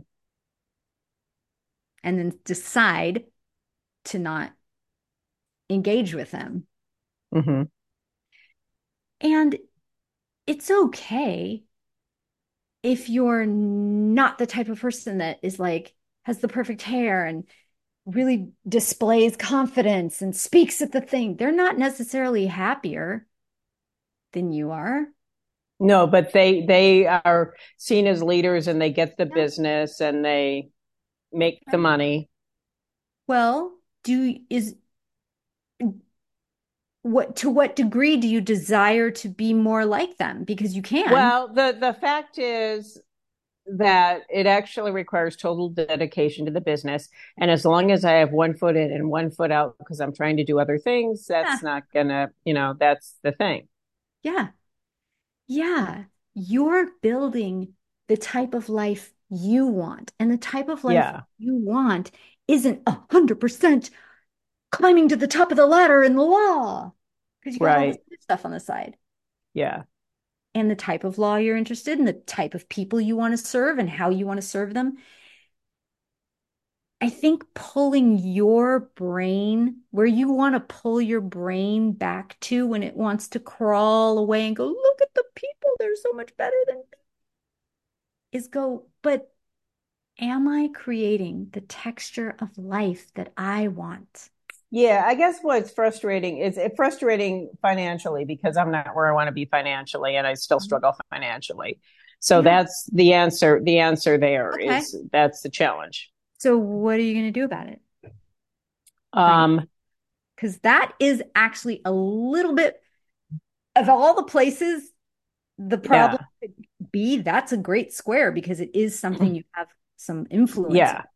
And then decide to not engage with them. Mm-hmm. And it's okay if you're not the type of person that is like, has the perfect hair and really displays confidence and speaks at the thing. They're not necessarily happier than you are. No, but they they are seen as leaders and they get the Yeah. business and they make the money. Well, do is what to what degree do you desire to be more like them? Because you can. Well, the the fact is that it actually requires total dedication to the business. And as long as I have one foot in and one foot out because I'm trying to do other things, that's Yeah. not gonna, you know, that's the thing. Yeah. Yeah. You're building the type of life you want. And the type of life Yeah. you want isn't a hundred percent climbing to the top of the ladder in the law. Because you got all this Right. other stuff on the side. Yeah. And the type of law you're interested in, the type of people you want to serve and how you want to serve them. I think pulling your brain where you want to pull your brain back to when it wants to crawl away and go, look at the people, they're so much better than me, is go, but am I creating the texture of life that I want? Yeah, I guess what's frustrating is it frustrating financially because I'm not where I want to be financially and I still struggle financially. So Yeah. that's the answer. The answer there Okay. is that's the challenge. So what are you going to do about it? Um, Because that is actually a little bit of all the places the problem yeah, could be, that's a great square because it is something you have some influence yeah, on.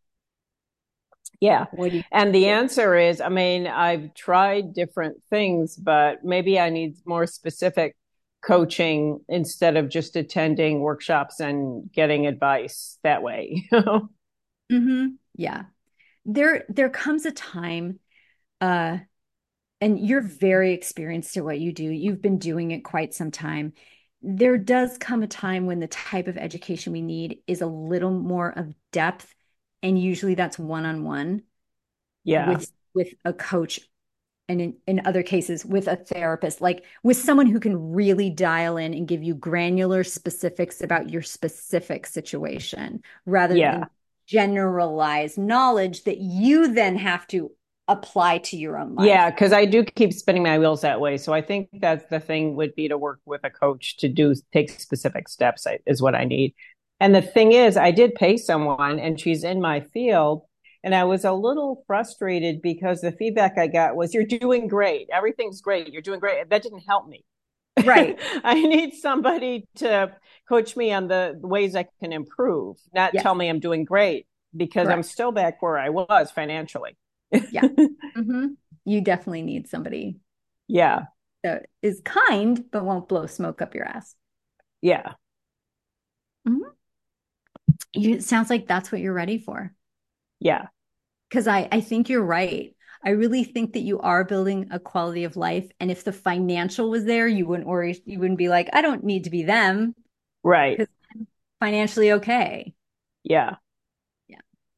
yeah. What do you And the answer is, I mean, I've tried different things, but maybe I need more specific coaching instead of just attending workshops and getting advice that way. Mm-hmm. Yeah. There there comes a time, uh, and you're very experienced at what you do. You've been doing it quite some time. There does come a time when the type of education we need is a little more of depth, and usually that's one-on-one Yeah, with with a coach, and in, in other cases with a therapist, like with someone who can really dial in and give you granular specifics about your specific situation rather yeah. than generalized knowledge that you then have to apply to your own life. Yeah, because I do keep spinning my wheels that way. So I think that's the thing would be to work with a coach to do take specific steps is what I need. And the thing is, I did pay someone and she's in my field. And I was a little frustrated because the feedback I got was, you're doing great. Everything's great. You're doing great. That didn't help me. Right. I need somebody to coach me on the ways I can improve, not Yes. tell me I'm doing great because Correct. I'm still back where I was financially. Yeah. Mm-hmm. you definitely need somebody Yeah. that is kind but won't blow smoke up your ass. Yeah. Mhm. You, it sounds like that's what you're ready for. Yeah. Because I, I think you're right. I really think that you are building a quality of life. And if the financial was there, you wouldn't worry. You wouldn't be like, I don't need to be them Right. because I'm financially okay. Yeah. Yeah.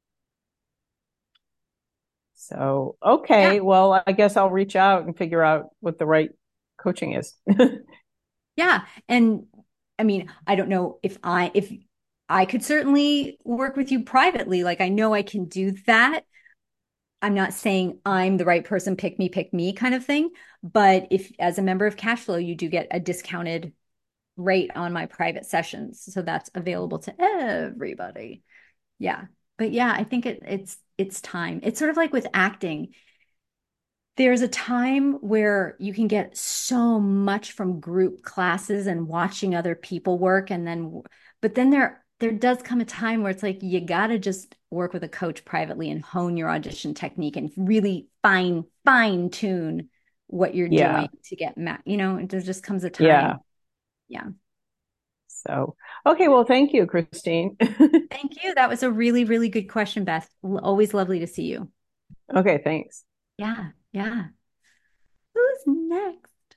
So, Yeah. okay. Well, I guess I'll reach out and figure out what the right coaching is. Yeah. And I mean, I don't know if I, if I could certainly work with you privately. Like I know I can do that. I'm not saying I'm the right person, pick me, pick me kind of thing. But if as a member of Cashflow, you do get a discounted rate on my private sessions. So that's available to everybody. Yeah. But yeah, I think it, it's it's time. It's sort of like with acting. There's a time where you can get so much from group classes and watching other people work and then but then there there does come a time where it's like you got to just work with a coach privately and hone your audition technique and really fine fine tune what you're Yeah. doing to get ma you know, there just comes a Yeah. time. Yeah. So, okay. Well, thank you, Christine. Thank you. That was a really, really good question, Beth. L- Always lovely to see you. Okay. Thanks. Yeah, yeah. Who's next?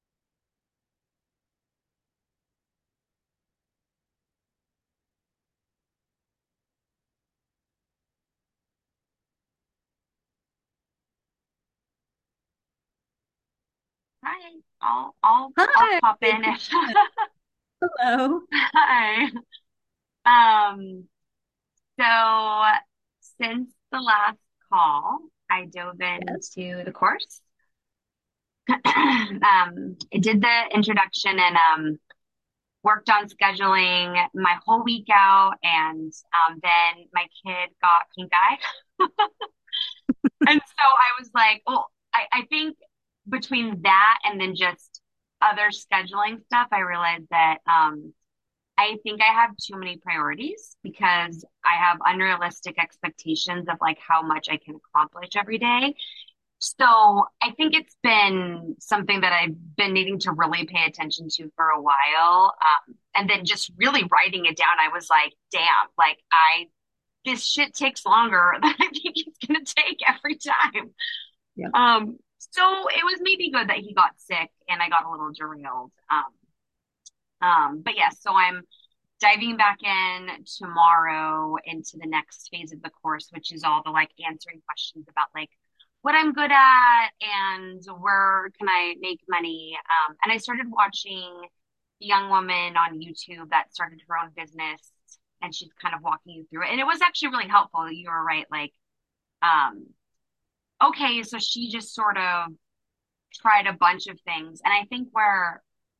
Hi, I'll I'll I'll Hi. pop in if Hello. hi. Um, so since the last call, I dove Yes. into the course. Um, I did the introduction and um worked on scheduling my whole week out, and um then my kid got pink eye. And so I was like, well, I, I think between that and then just other scheduling stuff, I realized that um I think I have too many priorities because I have unrealistic expectations of like how much I can accomplish every day. So I think it's been something that I've been needing to really pay attention to for a while. Um, and then just really writing it down, I was like, damn, like I, this shit takes longer than I think it's going to take every time. Yeah. Um, so it was maybe good that he got sick and I got a little derailed. Um, um, but yes, yeah, so I'm diving back in tomorrow into the next phase of the course, which is all the like answering questions about like what I'm good at and where can I make money. Um, and I started watching a young woman on YouTube that started her own business and she's kind of walking you through it. And it was actually really helpful. You were right. Like, um, okay, so she just sort of tried a bunch of things. And I think where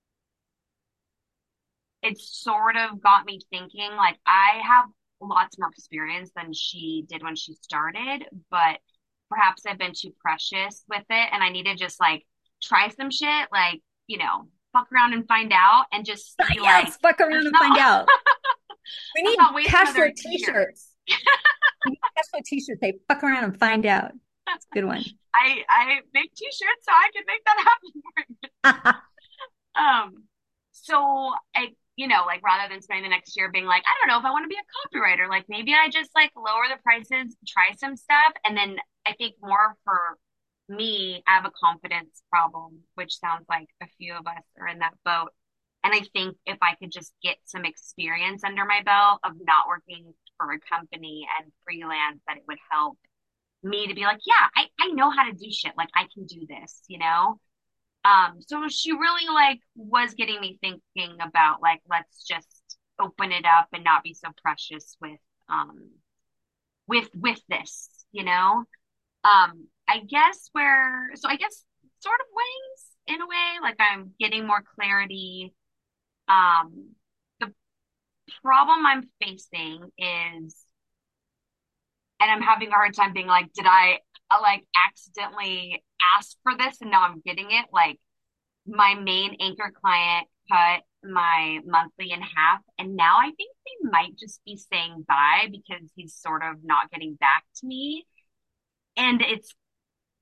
it sort of got me thinking like I have lots more experience than she did when she started, but perhaps I've been too precious with it and I need to just like try some shit, like, you know, fuck around and find out and just see like Yes, fuck around there's and find not out. We let's need not waste cash flow another year. t-shirts. We need cash flow t-shirts. Say fuck around and find out. It's a good one. I I make t-shirts so I can make that happen for you. Um, so I, you know, like rather than spending the next year being like, I don't know if I want to be a copywriter, like maybe I just like lower the prices, try some stuff. And then I think more for me, I have a confidence problem, which sounds like a few of us are in that boat. And I think if I could just get some experience under my belt of not working for a company and freelance, that it would help me to be like, yeah, I, I know how to do shit. Like I can do this, you know? Um, so she really like was getting me thinking about like let's just open it up and not be so precious with um with with this, you know? Um, I guess where so I guess sort of ways in a way, like I'm getting more clarity. Um, the problem I'm facing is and I'm having a hard time being like, did I uh, like accidentally ask for this and now I'm getting it? Like my main anchor client cut my monthly in half. And now I think they might just be saying bye because he's sort of not getting back to me. And it's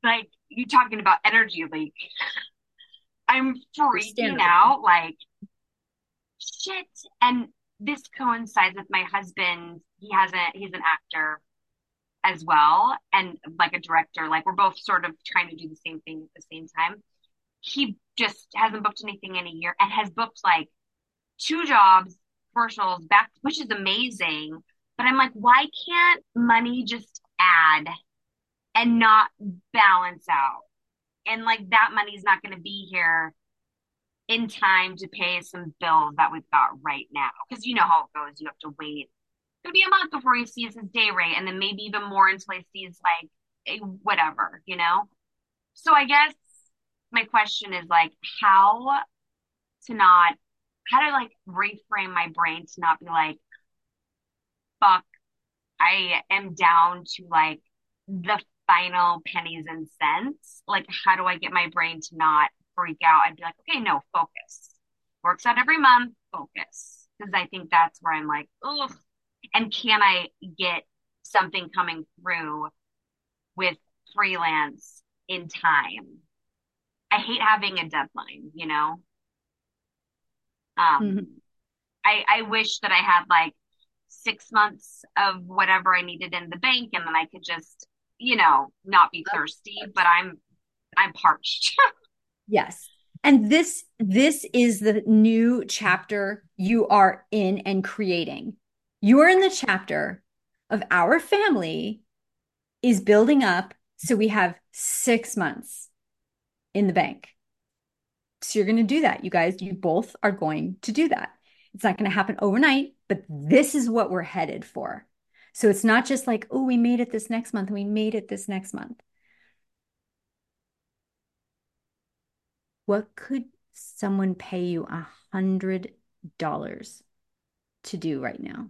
like you talking about energy leak. I'm freaking Understandable. out, like shit. And this coincides with my husband. He has a he's an actor as well and like a director. Like we're both sort of trying to do the same thing at the same time. He just hasn't booked anything in a year and has booked like two jobs, commercials back, which is amazing. But I'm like, why can't money just add and not balance out? And like that money's not going to be here in time to pay some bills that we've got right now. Because you know how it goes. You have to wait. It'll be a month before he sees his day rate, and then maybe even more until he sees like a whatever, you know? So I guess my question is like how to not how to like reframe my brain to not be like, fuck, I am down to like the final pennies and cents. Like, how do I get my brain to not freak out and be like, okay, no, focus. Works out every month, focus. Because I think that's where I'm like, ugh. And can I get something coming through with freelance in time? I hate having a deadline, you know? Um, Mhm. I, I wish that I had like six months of whatever I needed in the bank and then I could just, you know, not be thirsty, but I'm I'm parched. Yes. And this this is the new chapter you are in and creating. You are in the chapter of our family is building up, so we have six months in the bank. So you're going to do that, you guys. You both are going to do that. It's not going to happen overnight, but this is what we're headed for. So it's not just like, oh, we made it this next month, and we made it this next month. What could someone pay you a hundred dollars to do right now?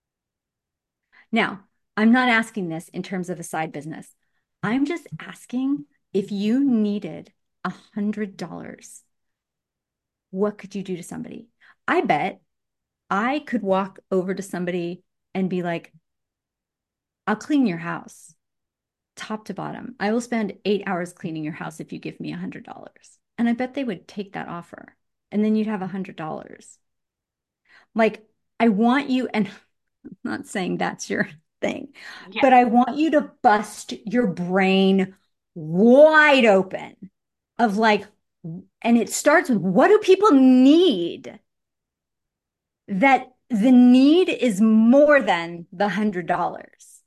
Now, I'm not asking this in terms of a side business. I'm just asking if you needed a hundred dollars, what could you do to somebody? I bet I could walk over to somebody and be like, I'll clean your house top to bottom. I will spend eight hours cleaning your house if you give me a hundred dollars. And I bet they would take that offer. And then you'd have a hundred dollars. Like, I want you, and I'm not saying that's your thing, Yeah. but I want you to bust your brain wide open of like, and it starts with what do people need? That the need is more than the hundred dollars.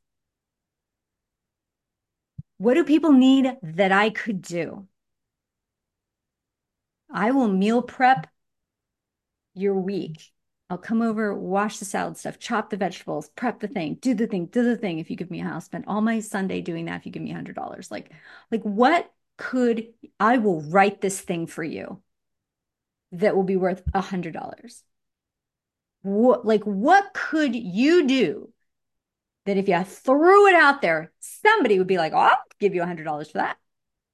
What do people need that I could do? I will meal prep your week. I'll come over, wash the salad stuff, chop the vegetables, prep the thing, do the thing, do the thing. If you give me a house, spend all my Sunday doing that. If you give me a hundred dollars, like, like what could I will write this thing for you that will be worth a hundred dollars? What, like, what could you do that if you threw it out there, somebody would be like, oh, I'll give you a hundred dollars for that.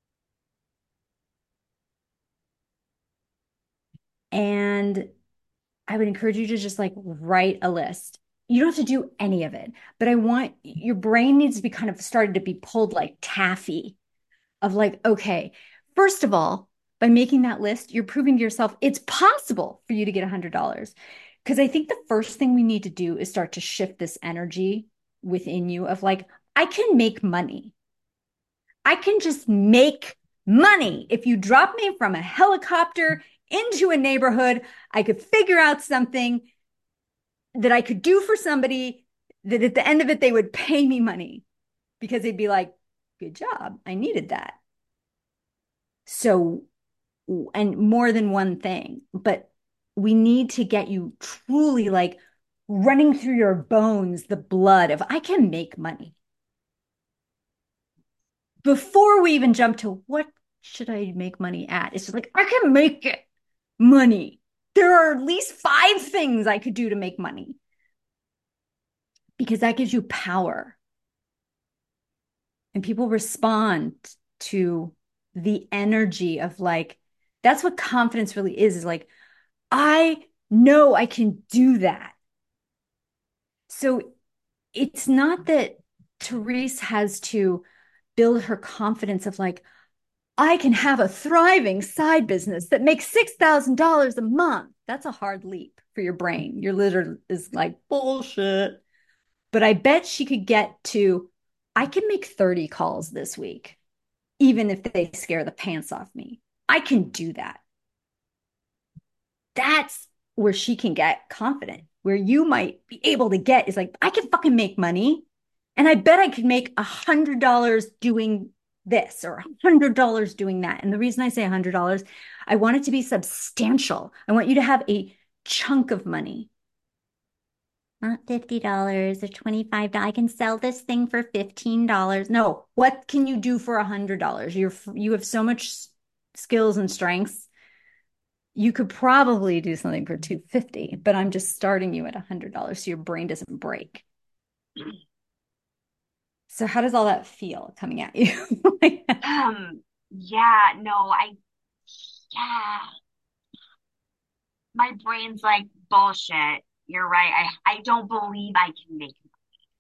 And I would encourage you to just like write a list. You don't have to do any of it, but I want your brain needs to be kind of started to be pulled like taffy of like, okay, first of all, by making that list, you're proving to yourself it's possible for you to get a hundred dollars. Because I think the first thing we need to do is start to shift this energy within you of like, I can make money. I can just make money. If you drop me from a helicopter into a neighborhood, I could figure out something that I could do for somebody that at the end of it, they would pay me money because they'd be like, good job. I needed that. So, and more than one thing, but we need to get you truly like running through your bones, the blood of I can make money. Before we even jump to what should I make money at? It's just like, I can make it money. There are at least five things I could do to make money because that gives you power. And people respond to the energy of like, that's what confidence really is, is like, I know I can do that. So it's not that Therese has to build her confidence of like, I can have a thriving side business that makes six thousand dollars a month. That's a hard leap for your brain. Your litter is like, bullshit. But I bet she could get to, I can make thirty calls this week, even if they scare the pants off me. I can do that. That's where she can get confident. Where you might be able to get is like, I can fucking make money. And I bet I could make a hundred dollars doing this or a hundred dollars doing that. And the reason I say a hundred dollars, I want it to be substantial. I want you to have a chunk of money. Not fifty dollars or twenty-five dollars. I can sell this thing for fifteen dollars. No, what can you do for a hundred dollars? You're you have so much skills and strengths. You could probably do something for two hundred fifty dollars, but I'm just starting you at a hundred dollars so your brain doesn't break. So how does all that feel coming at you? Um, yeah, no, I, yeah, my brain's like, bullshit. You're right. I, I don't believe I can make it.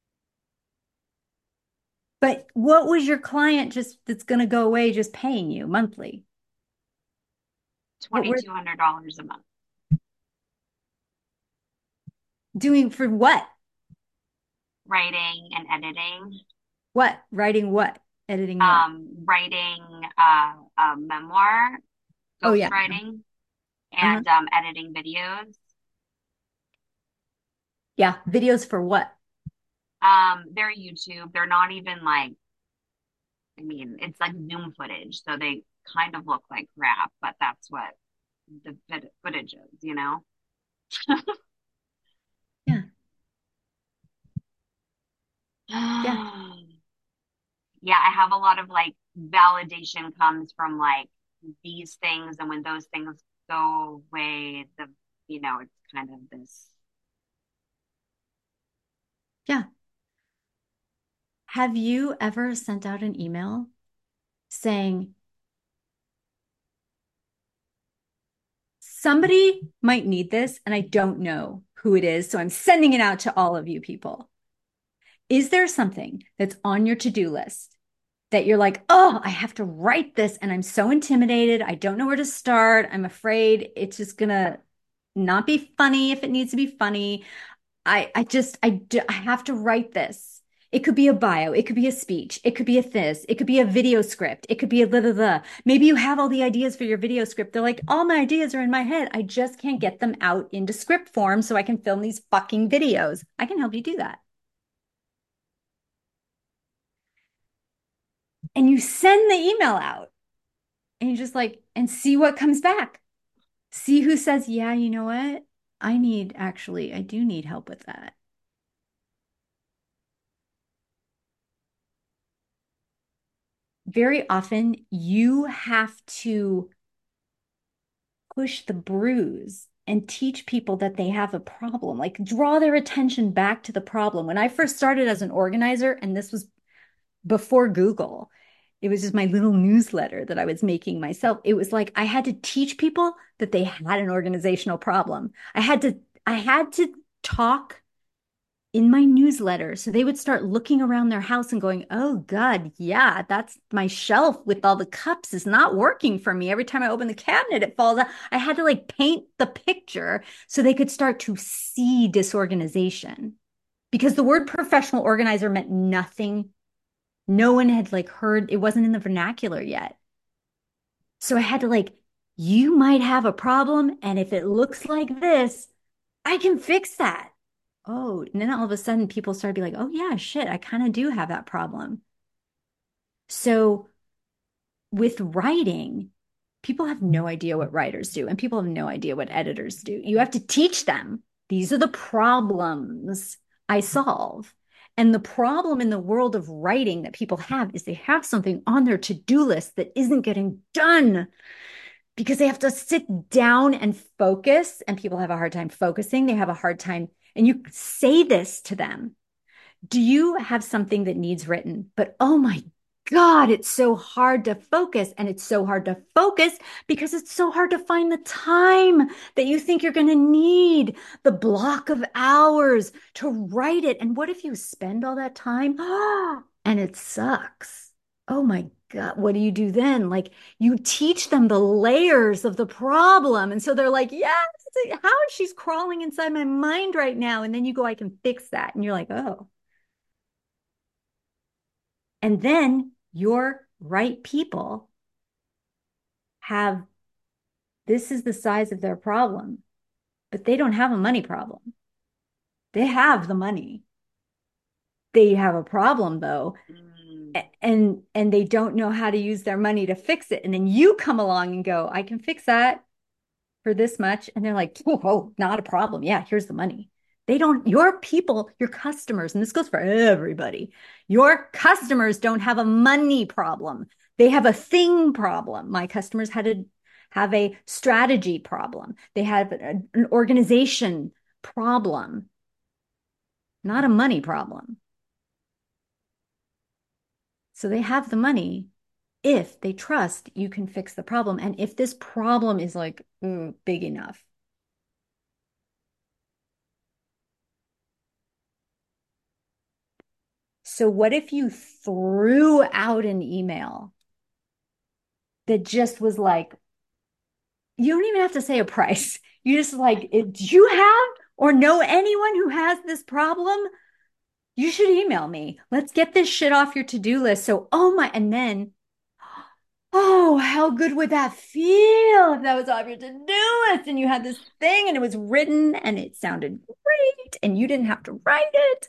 But what was your client just that's going to go away just paying you monthly? What were twenty-two hundred dollars a month. doing for what? Writing and editing. What? Writing what? Editing what? Um, writing uh, a memoir, Oh, yeah. ghostwriting, Uh-huh. and um, editing videos. Yeah. Videos for what? Um, they're YouTube. They're not even like, I mean, it's like Zoom footage, so they kind of look like crap, but that's what the vid- footage is, you know? Yeah. Yeah. Yeah, I have a lot of like validation comes from like these things, and when those things go away, the you know, it's kind of this. Yeah. Have you ever sent out an email saying, somebody might need this and I don't know who it is, so I'm sending it out to all of you people? Is there something that's on your to-do list that you're like, oh, I have to write this and I'm so intimidated. I don't know where to start. I'm afraid it's just gonna not be funny if it needs to be funny. I, I just, I, do, I have to write this. It could be a bio. It could be a speech. It could be a this. It could be a video script. It could be a blah, blah, blah. Maybe you have all the ideas for your video script. They're like, all my ideas are in my head. I just can't get them out into script form so I can film these fucking videos. I can help you do that. And you send the email out and you just like, and see what comes back. See who says, yeah, you know what? I need, actually, I do need help with that. Very often you have to push the bruise and teach people that they have a problem, like draw their attention back to the problem. When I first started as an organizer, and this was before Google, it was just my little newsletter that I was making myself. It was like I had to teach people that they had an organizational problem. I had to, I had to talk in my newsletter. So they would start looking around their house and going, oh God, yeah, that's my shelf with all the cups is not working for me. Every time I open the cabinet, it falls out. I had to like paint the picture so they could start to see disorganization, because the word professional organizer meant nothing. No one had like heard, it wasn't in the vernacular yet. So I had to like, you might have a problem. And if it looks like this, I can fix that. Oh, and then all of a sudden people started to be like, oh yeah, shit, I kind of do have that problem. So with writing, people have no idea what writers do, and people have no idea what editors do. You have to teach them. These are the problems I solve. And the problem in the world of writing that people have is they have something on their to-do list that isn't getting done because they have to sit down and focus, and people have a hard time focusing. They have a hard time. And you say this to them. Do you have something that needs written? But oh my God, it's so hard to focus. And it's so hard to focus because it's so hard to find the time that you think you're going to need, the block of hours to write it. And what if you spend all that time and it sucks? Oh my God, what do you do then? Like you teach them the layers of the problem. And so they're like, yes, how she's crawling inside my mind right now. And then you go, I can fix that. And you're like, oh. And then your right people have this is the size of their problem, but they don't have a money problem. They have the money. They have a problem though, Mm. a- and and they don't know how to use their money to fix it. And then you come along and go, I can fix that for this much. And they're like, oh, oh, not a problem. Yeah, here's the money. They don't, your people, your customers, and this goes for everybody, your customers don't have a money problem. They have a thing problem. My customers had to have a strategy problem. They have a, an organization problem, not a money problem. So they have the money if they trust you can fix the problem. And if this problem is like ooh, big enough. So what if you threw out an email that just was like, you don't even have to say a price. You just like, do you have or know anyone who has this problem? You should email me. Let's get this shit off your to-do list. So, oh my, and then, oh, how good would that feel if that was off your to-do list and you had this thing and it was written and it sounded great and you didn't have to write it.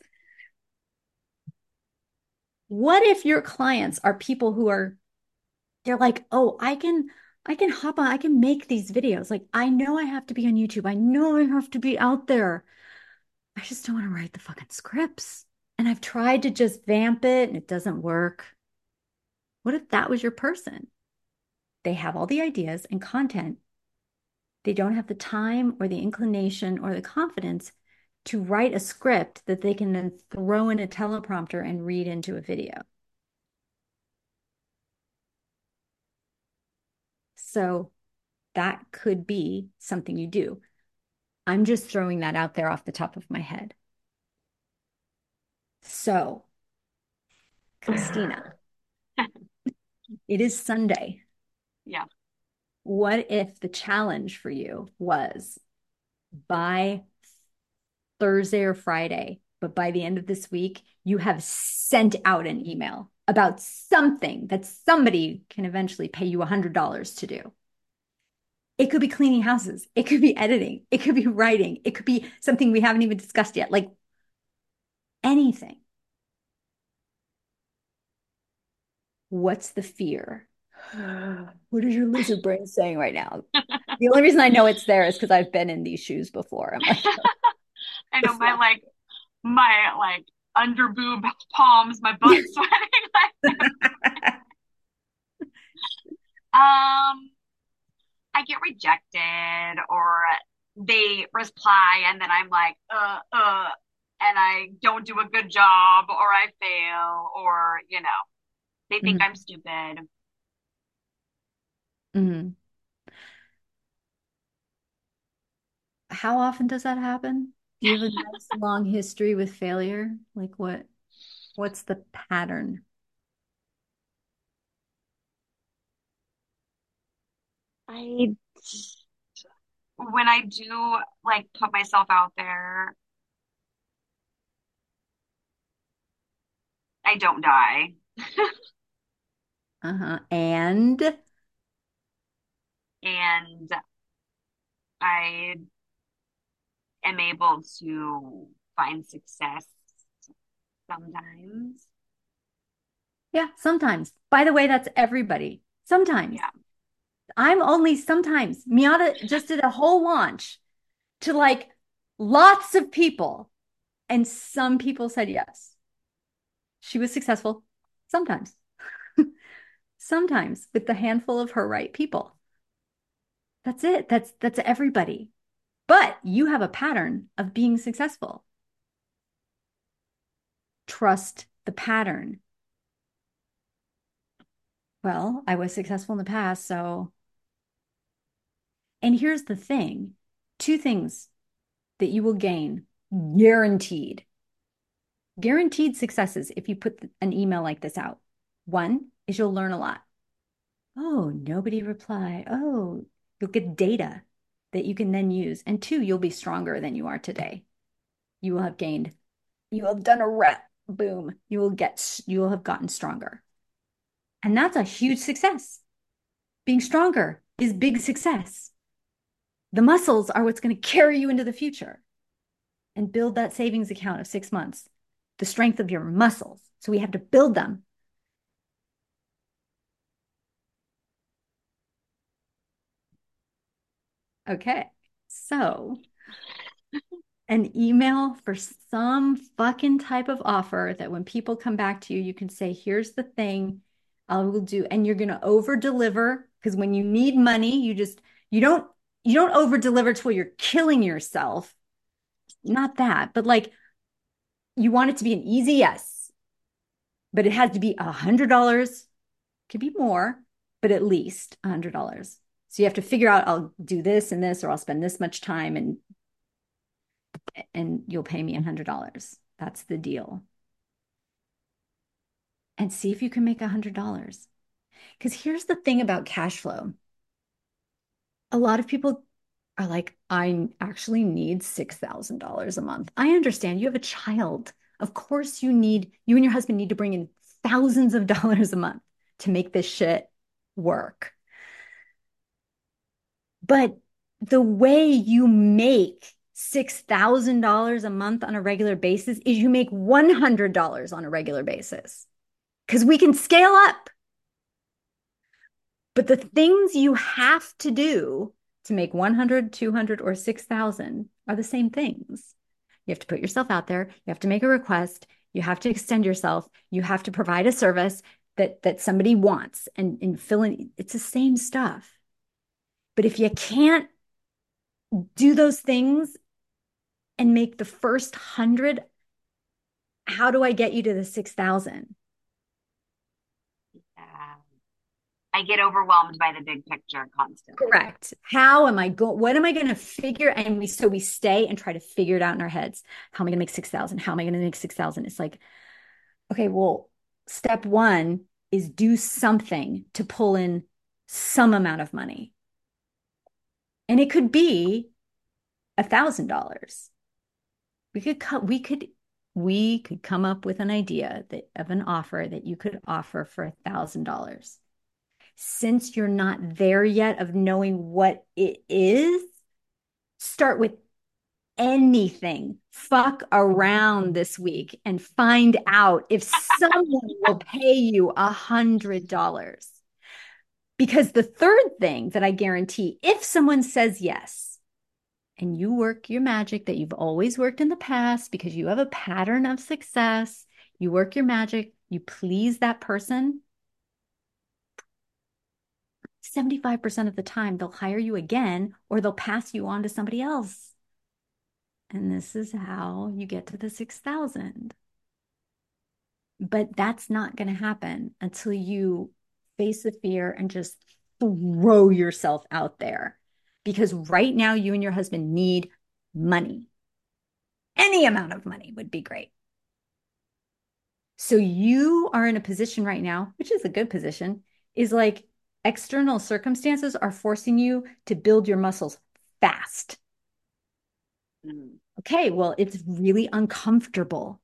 What if your clients are people who are, they're like, oh, I can, I can hop on, I can make these videos. Like, I know I have to be on YouTube. I know I have to be out there. I just don't want to write the fucking scripts. And I've tried to just vamp it and it doesn't work. What if that was your person? They have all the ideas and content. They don't have the time or the inclination or the confidence to write a script that they can then throw in a teleprompter and read into a video. So that could be something you do. I'm just throwing that out there off the top of my head. So, Christina, it is Sunday. Yeah. What if the challenge for you was by Thursday or Friday, but by the end of this week, you have sent out an email about something that somebody can eventually pay you one hundred dollars to do? It could be cleaning houses. It could be editing. It could be writing. It could be something we haven't even discussed yet, like anything. What's the fear? What is your lizard brain saying right now? The only reason I know it's there is because I've been in these shoes before. I'm like, I know my like my like under boob palms, my butt sweating. um, I get rejected or they reply and then I'm like, uh, uh, and I don't do a good job or I fail or, you know, they think Mhm. I'm stupid. Mhm. How often does that happen? Do you have a nice long history with failure? Like what, what's the pattern? I when I do like put myself out there, I don't die. Uh-huh. And And I am able to find success sometimes. yeah, sometimes. By the way, that's everybody. Sometimes. Yeah. I'm only sometimes. Miata just did a whole launch to like lots of people, and some people said yes. She was successful sometimes. Sometimes with the handful of her right people. That's it. That's that's everybody. But you have a pattern of being successful. Trust the pattern. Well, I was successful in the past, so. And here's the thing, two things that you will gain guaranteed. Guaranteed successes if you put an email like this out. One, is you'll learn a lot. Oh, nobody replied. Oh, you'll get data that you can then use. And two, you'll be stronger than you are today. You will have gained, you will have done a rep, boom. You will get, you will have gotten stronger. And that's a huge success. Being stronger is big success. The muscles are what's going to carry you into the future and build that savings account of six months, the strength of your muscles. So we have to build them. Okay, so an email for some fucking type of offer that when people come back to you, you can say, here's the thing I will do. And you're going to over deliver because when you need money, you just, you don't, you don't over deliver till you're killing yourself. Not that, but like you want it to be an easy yes, but it has to be a hundred dollars, could be more, but at least a hundred dollars. So you have to figure out, I'll do this and this, or I'll spend this much time and and you'll pay me a hundred dollars. That's the deal. And see if you can make a hundred dollars. Because here's the thing about cash flow. A lot of people are like, I actually need six thousand dollars a month. I understand you have a child. Of course you need, you and your husband need to bring in thousands of dollars a month to make this shit work. But the way you make six thousand dollars a month on a regular basis is you make one hundred dollars on a regular basis because we can scale up. But the things you have to do to make one hundred, two hundred, or six thousand are the same things. You have to put yourself out there. You have to make a request. You have to extend yourself. You have to provide a service that, that somebody wants and, and fill in. It's the same stuff. But if you can't do those things and make the first hundred, how do I get you to the six thousand? Yeah. I get overwhelmed by the big picture constantly. Correct. How am I going? What am I going to figure? And we, so we stay and try to figure it out in our heads. How am I going to make six thousand? How am I going to make six thousand? It's like, okay, well, step one is do something to pull in some amount of money. And it could be a thousand dollars. We could cut, we could, we could come up with an idea that of an offer that you could offer for a thousand dollars. Since you're not there yet of knowing what it is, start with anything. Fuck around this week and find out if someone will pay you a hundred dollars. Because the third thing that I guarantee, if someone says yes, and you work your magic that you've always worked in the past because you have a pattern of success, you work your magic, you please that person, seventy-five percent of the time they'll hire you again or they'll pass you on to somebody else. And this is how you get to the six thousand. But that's not going to happen until you face the fear and just throw yourself out there. Because right now, you and your husband need money. Any amount of money would be great. So you are in a position right now, which is a good position, is like external circumstances are forcing you to build your muscles fast. Mm. Okay, well, it's really uncomfortable.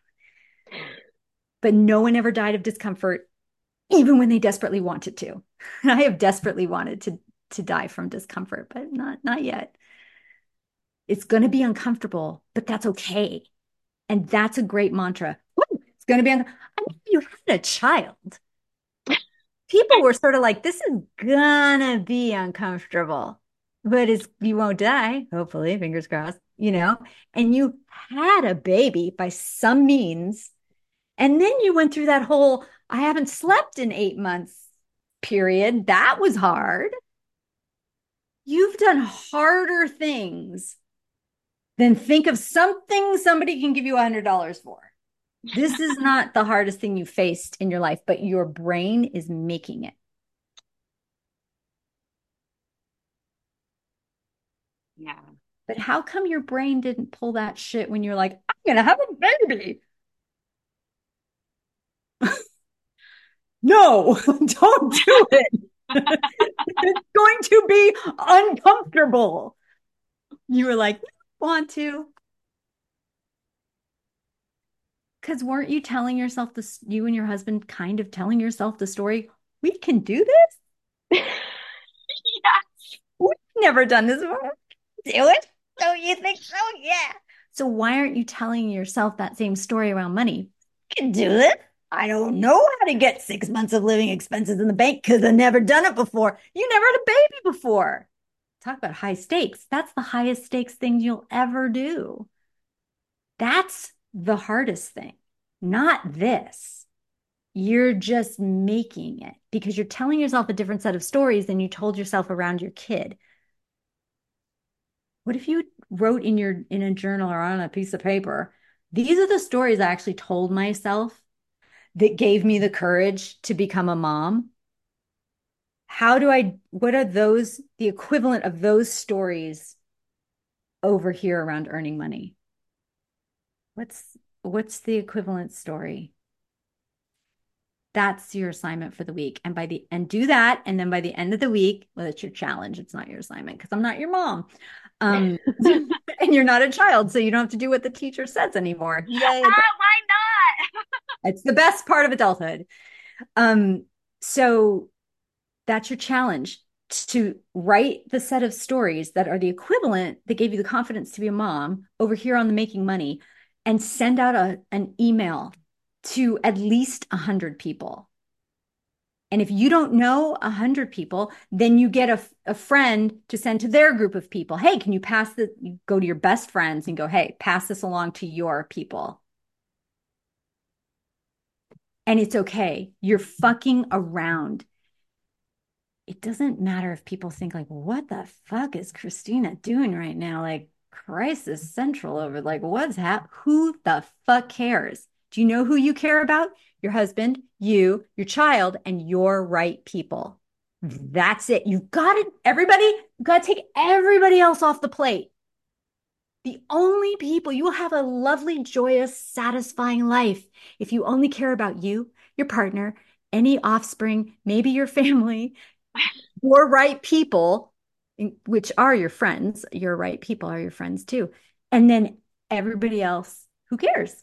But no one ever died of discomfort, even when they desperately wanted to. I have desperately wanted to to die from discomfort, but not, not yet. It's going to be uncomfortable, but that's okay. And that's a great mantra. Ooh, it's going to be, un- I mean, you had a child. People were sort of like, this is gonna be uncomfortable, but it's, you won't die, hopefully, fingers crossed, you know, and you had a baby by some means. And then you went through that whole, I haven't slept in eight months period. That was hard. You've done harder things than think of something somebody can give you a hundred dollars for. This is not the hardest thing you faced in your life, but your brain is making it. Yeah. But how come your brain didn't pull that shit when you're like, I'm going to have a baby? No, don't do it. It's going to be uncomfortable. You were like, want to. Because weren't you telling yourself this, you and your husband kind of telling yourself the story, we can do this? Yes. We've never done this before. Do it? Don't you think so? Yeah. So why aren't you telling yourself that same story around money? I can do it. I don't know how to get six months of living expenses in the bank because I've never done it before. You never had a baby before. Talk about high stakes. That's the highest stakes thing you'll ever do. That's the hardest thing, not this. You're just making it because you're telling yourself a different set of stories than you told yourself around your kid. What if you wrote in your in a journal or on a piece of paper, these are the stories I actually told myself that gave me the courage to become a mom? How do I, what are those, the equivalent of those stories over here around earning money? What's what's the equivalent story? That's your assignment for the week. And by the and do that. And then by the end of the week, well, it's your challenge. It's not your assignment because I'm not your mom. Um, and you're not a child, so you don't have to do what the teacher says anymore. Yay. Ah, why not? It's the best part of adulthood. Um, so that's your challenge to write the set of stories that are the equivalent that gave you the confidence to be a mom over here on the Making Money and send out a, an email to at least one hundred people. And if you don't know one hundred people, then you get a, a friend to send to their group of people. Hey, can you pass the, you go to your best friends and go, hey, pass this along to your people. And it's okay. You're fucking around. It doesn't matter if people think like, what the fuck is Christina doing right now? Like crisis central over like what's happening? Who the fuck cares? Do you know who you care about? Your husband, you, your child, and your right people. That's it. You've got it. Everybody, you've got to take everybody else off the plate. The only people, you will have a lovely, joyous, satisfying life if you only care about you, your partner, any offspring, maybe your family, your right people, which are your friends. Your right people are your friends too. And then everybody else, who cares?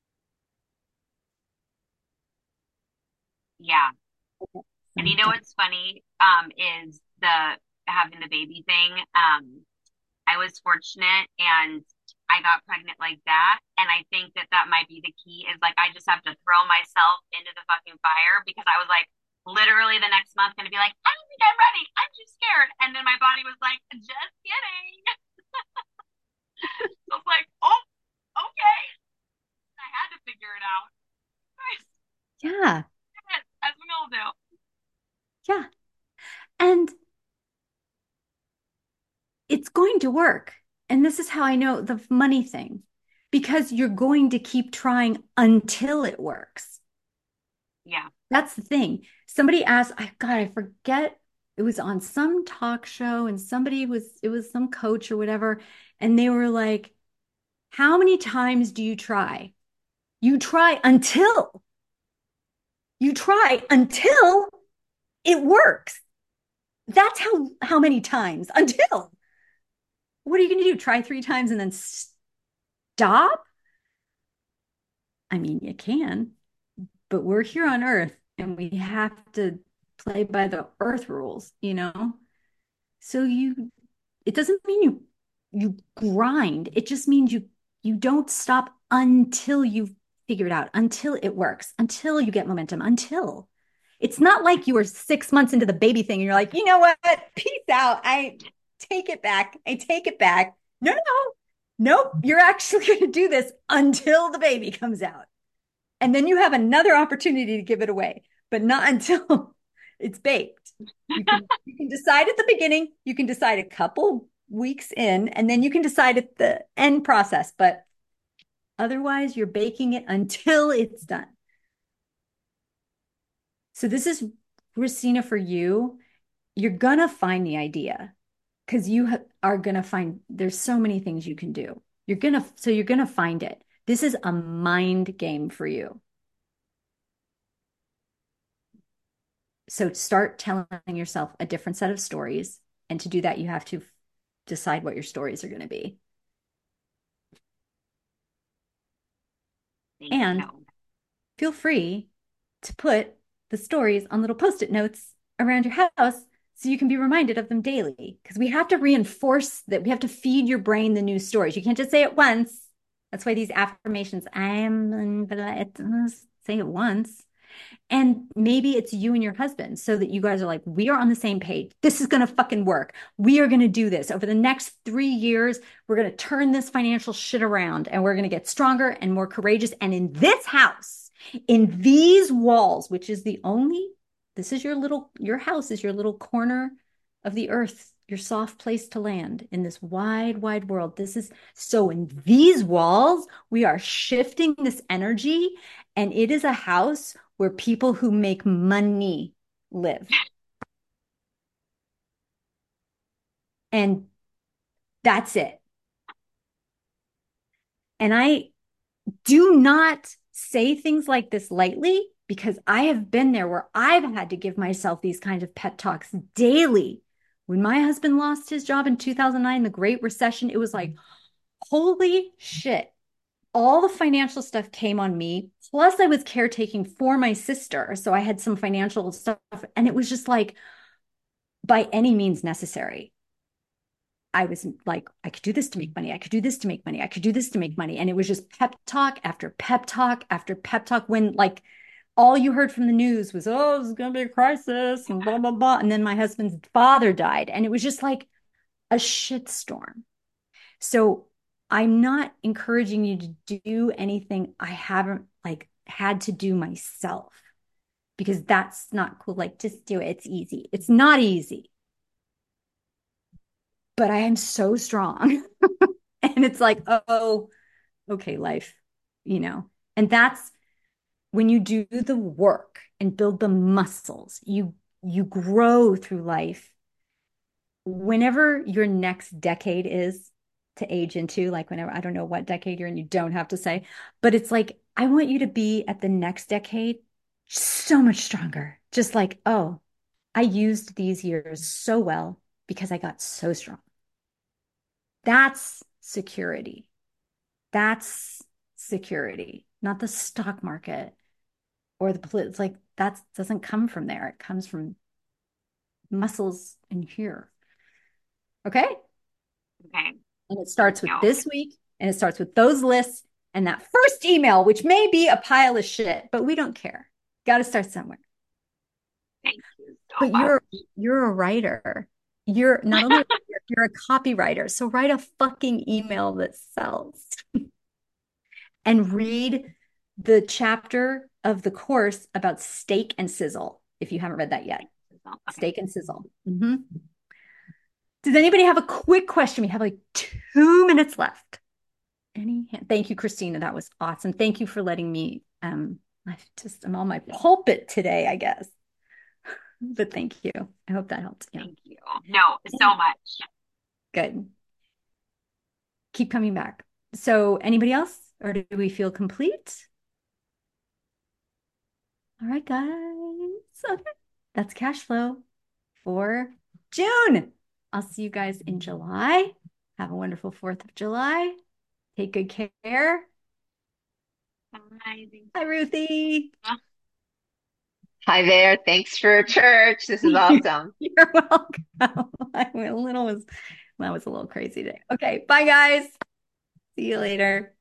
Yeah. And you know what's funny um, is the having the baby thing. Um, I was fortunate and I got pregnant like that. And I think that that might be the key is like, I just have to throw myself into the fucking fire because I was like, literally the next month going to be like, I don't think I'm ready. I'm too scared. And then my body was like, just kidding. So I was like, oh, okay. I had to figure it out. Yeah. As we all do. Yeah. And it's going to work. And this is how I know the money thing, because you're going to keep trying until it works. Yeah. That's the thing. Somebody asked, I God, I forget. It was on some talk show and somebody was, it was some coach or whatever. And they were like, how many times do you try? You try until you try until it works. That's how, how many times until. What are you going to do? Try three times and then stop? I mean, you can, but we're here on Earth and we have to play by the Earth rules, you know? So you, it doesn't mean you, you grind. It just means you, you don't stop until you figure it out, until it works, until you get momentum, until. It's not like you were six months into the baby thing and you're like, you know what? Peace out. I take it back. I take it back. No, no, nope. You're actually going to do this until the baby comes out. And then you have another opportunity to give it away, but not until it's baked. You can, you can decide at the beginning, you can decide a couple weeks in, and then you can decide at the end process. But otherwise, you're baking it until it's done. So this is, Christina, for you. You're going to find the idea because you ha- are going to find there's so many things you can do. You're going to, so you're going to find it. This is a mind game for you. So start telling yourself a different set of stories. And to do that, you have to decide what your stories are going to be. Thank And you. feel free to put the stories on little post-it notes around your house so you can be reminded of them daily. Because we have to reinforce that, we have to feed your brain the new stories. You can't just say it once. That's why these affirmations, I am, say it once. And maybe it's you and your husband so that you guys are like, we are on the same page. This is going to fucking work. We are going to do this. Over the next three years, we're going to turn this financial shit around and we're going to get stronger and more courageous. And in this house, in these walls, which is the only, this is your little, your house is your little corner of the earth, your soft place to land in this wide, wide world. This is so in these walls, we are shifting this energy, and it is a house where people who make money live. And that's it. And I do not say things like this lightly because I have been there where I've had to give myself these kinds of pep talks daily. When my husband lost his job in two thousand nine, the Great Recession, it was like, holy shit. All the financial stuff came on me. Plus, I was caretaking for my sister. So I had some financial stuff. And it was just like, by any means necessary. I was like, I could do this to make money. I could do this to make money. I could do this to make money. And it was just pep talk after pep talk after pep talk when like all you heard from the news was, oh, it's going to be a crisis and blah, blah, blah. And then my husband's father died. And it was just like a shitstorm. So I'm not encouraging you to do anything I haven't like had to do myself because that's not cool. Like, just do it. It's easy. It's not easy. But I am so strong. And it's like, oh, okay, life, you know. And that's when you do the work and build the muscles, you you grow through life. Whenever your next decade is to age into, like whenever, I don't know what decade you're in, you don't have to say, but it's like, I want you to be at the next decade so much stronger. Just like, oh, I used these years so well because I got so strong. That's security. That's security, not the stock market or the politics. It's like that doesn't come from there. It comes from muscles in here. Okay? Okay. And it starts with No. this week, and it starts with those lists and that first email, which may be a pile of shit, but we don't care. Got to start somewhere. Thank you so But much. you're you're a writer. You're not only a writer, you're a copywriter. So write a fucking email that sells. And read the chapter of the course about steak and sizzle if you haven't read that yet. Okay. Steak and sizzle. Mm-hmm. Does anybody have a quick question? We have like two minutes left. Any hand? Thank you, Christina. That was awesome. Thank you for letting me. Um, I just I'm on my pulpit today, I guess. But thank you. I hope that helps. Yeah. Thank you. No, so much. Good. Keep coming back. So, anybody else, or do we feel complete? All right, guys. Okay. That's cash flow for June. I'll see you guys in July. Have a wonderful fourth of July. Take good care. Bye. Hi, Ruthie. Hi there. Thanks for church. This is awesome. You're welcome. I went a little was that was a little crazy today. Okay, bye guys. See you later.